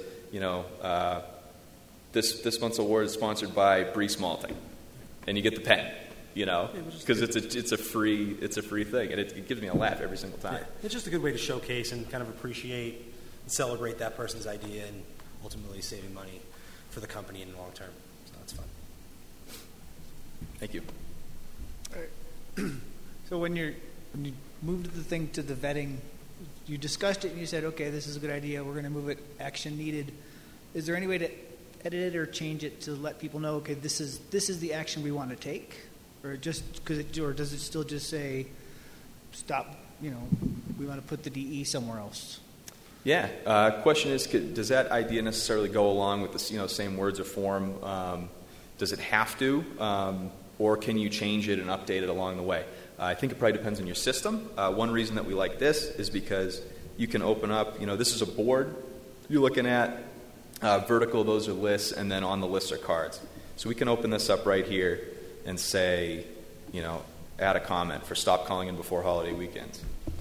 this month's award is sponsored by Brees Malting, and you get the pen, because it's a free thing, and it gives me a laugh every single time. Yeah. It's just a good way to showcase and kind of appreciate and celebrate that person's idea and ultimately saving money for the company in the long term. So that's fun. Thank you. All right. So when you moved the thing to the vetting, you discussed it and you said, okay, this is a good idea, we're going to move it, action needed. Is there any way to edit it or change it to let people know, okay, this is the action we want to take? Or does it still just say, stop, we want to put the DE somewhere else? Yeah. Question is, does that idea necessarily go along with the same words or form? Does it have to? Or can you change it and update it along the way? I think it probably depends on your system. One reason that we like this is because you can open up, this is a board you're looking at. Vertical, those are lists, and then on the lists are cards. So we can open this up right here and say, add a comment for stop calling in before holiday weekends.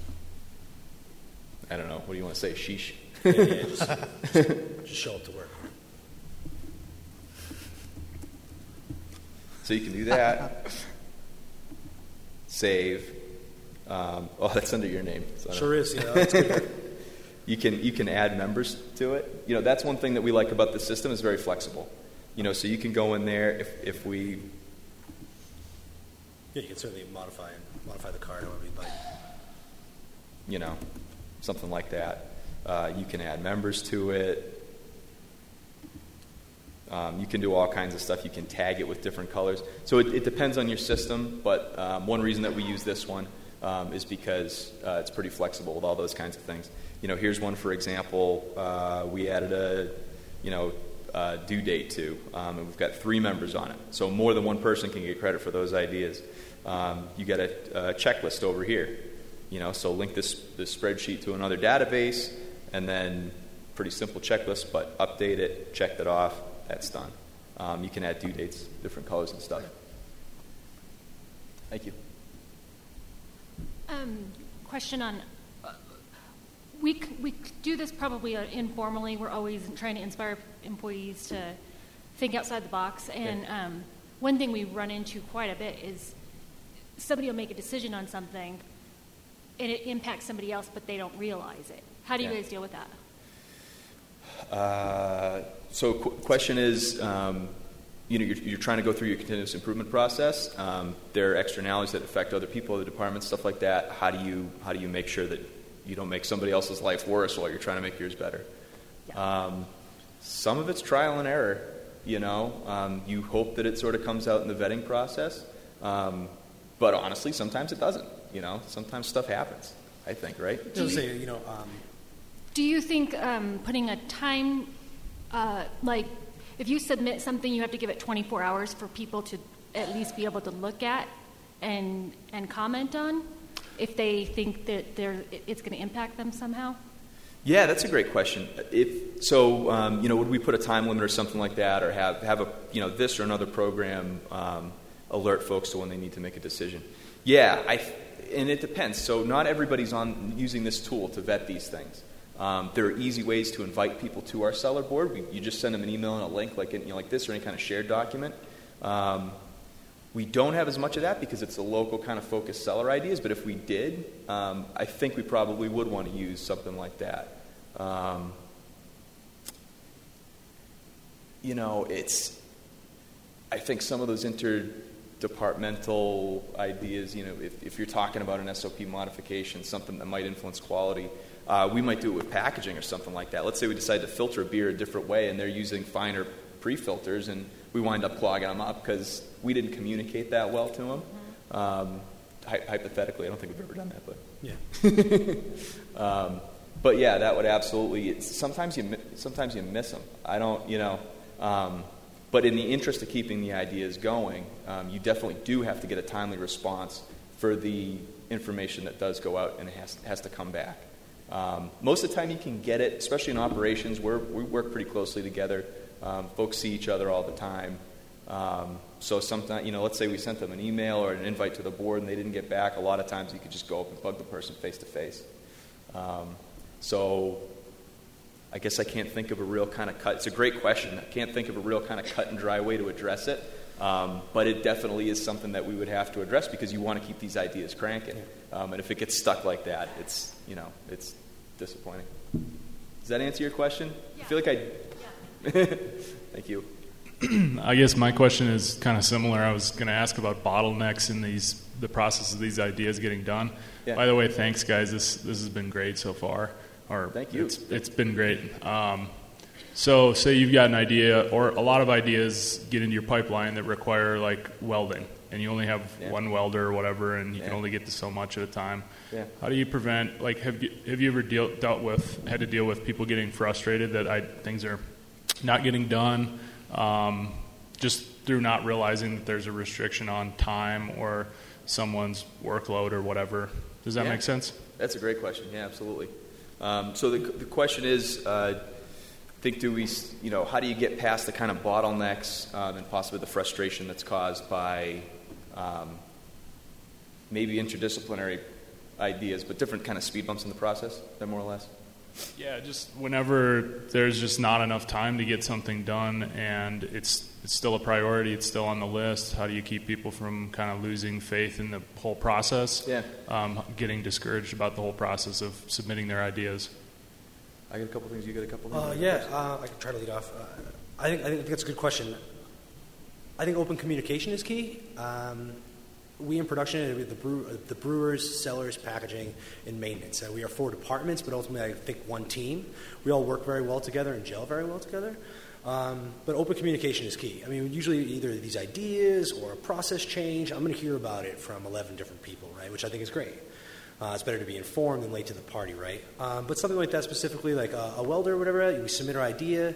I don't know. What do you want to say? Sheesh? Just show up to work. So you can do that. Save. That's under your name. So sure is. That's good. You can add members to it. That's one thing that we like about the system is very flexible. So you can go in there if we. Yeah, you can certainly modify the card however you'd like. Something like that. You can add members to it. You can do all kinds of stuff. You can tag it with different colors. So it depends on your system, but one reason that we use this one is because it's pretty flexible with all those kinds of things. Here's one, for example, we added a due date to, and we've got 3 members on it. So more than one person can get credit for those ideas. You got a checklist over here. So link this spreadsheet to another database, and then pretty simple checklist, but update it, check that off. That's done. You can add due dates, different colors and stuff. Thank you. Question on, we do this probably informally. We're always trying to inspire employees to think outside the box. And one thing we run into quite a bit is somebody will make a decision on something and it impacts somebody else, but they don't realize it. How do you guys deal with that? So question is, you're trying to go through your continuous improvement process. There are externalities that affect other people, other departments, stuff like that. How do you make sure that you don't make somebody else's life worse while you're trying to make yours better? Yeah. Some of it's trial and error. You hope that it sort of comes out in the vetting process, but honestly, sometimes it doesn't. Sometimes stuff happens. I think, right? Do you think putting a time, like if you submit something, you have to give it 24 hours for people to at least be able to look at and comment on if they think that it's going to impact them somehow? Yeah, that's a great question. Would we put a time limit or something like that, or have a this or another program alert folks to when they need to make a decision? Yeah, and it depends. So not everybody's on using this tool to vet these things. There are easy ways to invite people to our seller board. You just send them an email and a link, like this or any kind of shared document. We don't have as much of that because it's a local kind of focused seller ideas, but if we did, I think we probably would want to use something like that. I think some of those interdepartmental ideas, if you're talking about an SOP modification, something that might influence quality, we might do it with packaging or something like that. Let's say we decide to filter a beer a different way and they're using finer pre-filters and we wind up clogging them up because we didn't communicate that well to them. Hypothetically, I don't think we've ever done that, but Yeah. But yeah, that would absolutely. Sometimes you miss them. I don't, But in the interest of keeping the ideas going, you definitely do have to get a timely response for the information that does go out and it has to come back. Most of the time, you can get it, especially in operations. We work pretty closely together. Folks see each other all the time. So sometimes, let's say we sent them an email or an invite to the board and they didn't get back. A lot of times you could just go up and bug the person face to face. So I guess I can't think of a real kind of cut. It's a great question. I can't think of a real kind of cut and dry way to address it. But it definitely is something that we would have to address because you want to keep these ideas cranking. And if it gets stuck like that, it's disappointing. Does that answer your question? Yeah. I feel like Thank you. I guess my question is kind of similar. I was going to ask about bottlenecks in the process of these ideas getting done. Yeah. By the way, thanks guys. This has been great so far. Thank you. It's been great. So say you've got an idea, or a lot of ideas get into your pipeline that require like welding, and you only have one welder or whatever, and you can only get to so much at a time. Yeah. How do you prevent? Like, have you ever had to deal with people getting frustrated that things are not getting done, just through not realizing that there's a restriction on time or someone's workload or whatever? Does that make sense? That's a great question. Yeah, absolutely. So the question is, how do you get past the kind of bottlenecks and possibly the frustration that's caused by maybe interdisciplinary ideas, but different kind of speed bumps in the process, more or less? Yeah, just whenever there's just not enough time to get something done and it's still a priority, it's still on the list, how do you keep people from kind of losing faith in the whole process, getting discouraged about the whole process of submitting their ideas? I got a couple things, you got a couple things? I can try to lead off. I think that's a good question. I think open communication is key. We in production, the brewers, sellers, packaging, and maintenance. We are 4 departments, but ultimately I think one team. We all work very well together and gel very well together. But open communication is key. I mean, usually either these ideas or a process change, I'm going to hear about it from 11 different people, right? Which I think is great. It's better to be informed than late to the party, right? But something like that specifically, like a welder or whatever, we submit our idea.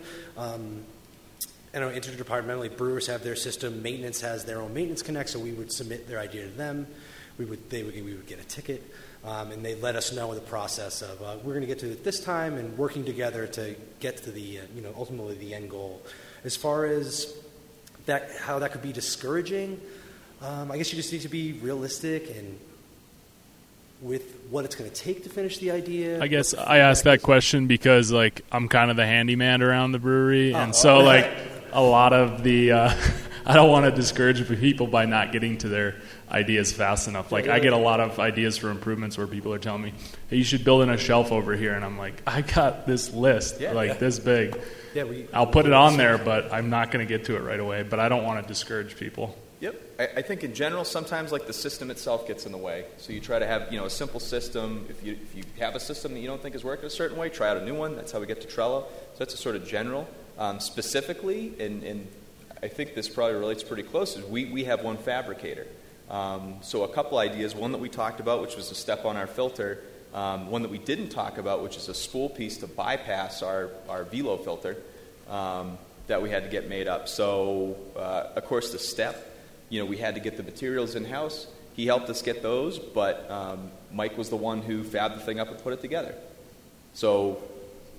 Interdepartmentally, brewers have their system. Maintenance has their own maintenance connect, so we would submit their idea to them. We would get a ticket, and they let us know the process of we're going to get to it this time, and working together to get to the ultimately the end goal. As far as that, how that could be discouraging, I guess you just need to be realistic and with what it's going to take to finish the idea. I guess I asked that question because I'm kind of the handyman around the brewery, and so a lot of the I don't want to discourage people by not getting to their ideas fast enough. I get a lot of ideas for improvements where people are telling me, hey, you should build in a shelf over here, and I'm like, I got this list this big. I'll put it on there, but I'm not going to get to it right away. But I don't want to discourage people. Yep. I think in general, sometimes the system itself gets in the way. So you try to have a simple system. If you have a system that you don't think is working a certain way, try out a new one. That's how we get to Trello. So that's a sort of general. Specifically, and I think this probably relates pretty close, is we have one fabricator. So a couple ideas. One that we talked about, which was a step on our filter. One that we didn't talk about, which is a spool piece to bypass our Velo filter that we had to get made up. So, of course, the step. We had to get the materials in-house. He helped us get those, but Mike was the one who fabbed the thing up and put it together. So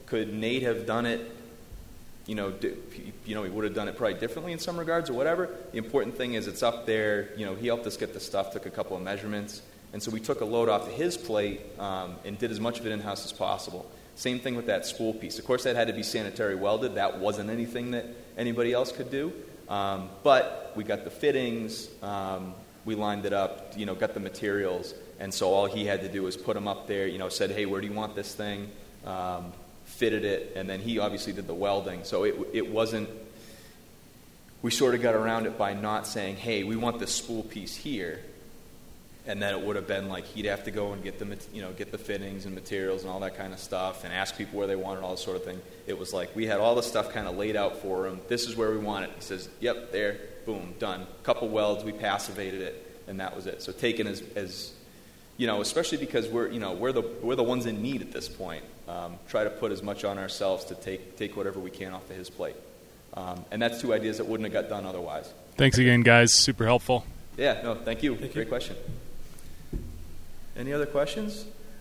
Could Nate have done it? He would have done it probably differently in some regards or whatever. The important thing is it's up there. He helped us get the stuff, took a couple of measurements. And so we took a load off of his plate and did as much of it in-house as possible. Same thing with that spool piece. Of course, that had to be sanitary welded. That wasn't anything that anybody else could do. But we got the fittings. We lined it up, got the materials. And so all he had to do was put them up there, said, hey, where do you want this thing? Fitted it, and then he obviously did the welding. So it wasn't, we sort of got around it by not saying, hey, we want this spool piece here. And then it would have been like he'd have to go and get the fittings and materials and all that kind of stuff and ask people where they wanted, all this sort of thing. It was like we had all the stuff kind of laid out for him. This is where we want it. He says, yep, there, boom, done. Couple welds, we passivated it, and that was it. So taken as especially because we're the ones in need at this point. Try to put as much on ourselves to take whatever we can off of his plate. And that's two ideas that wouldn't have got done otherwise. Thanks again, guys. Super helpful. Yeah, no, thank you. Great question. Any other questions?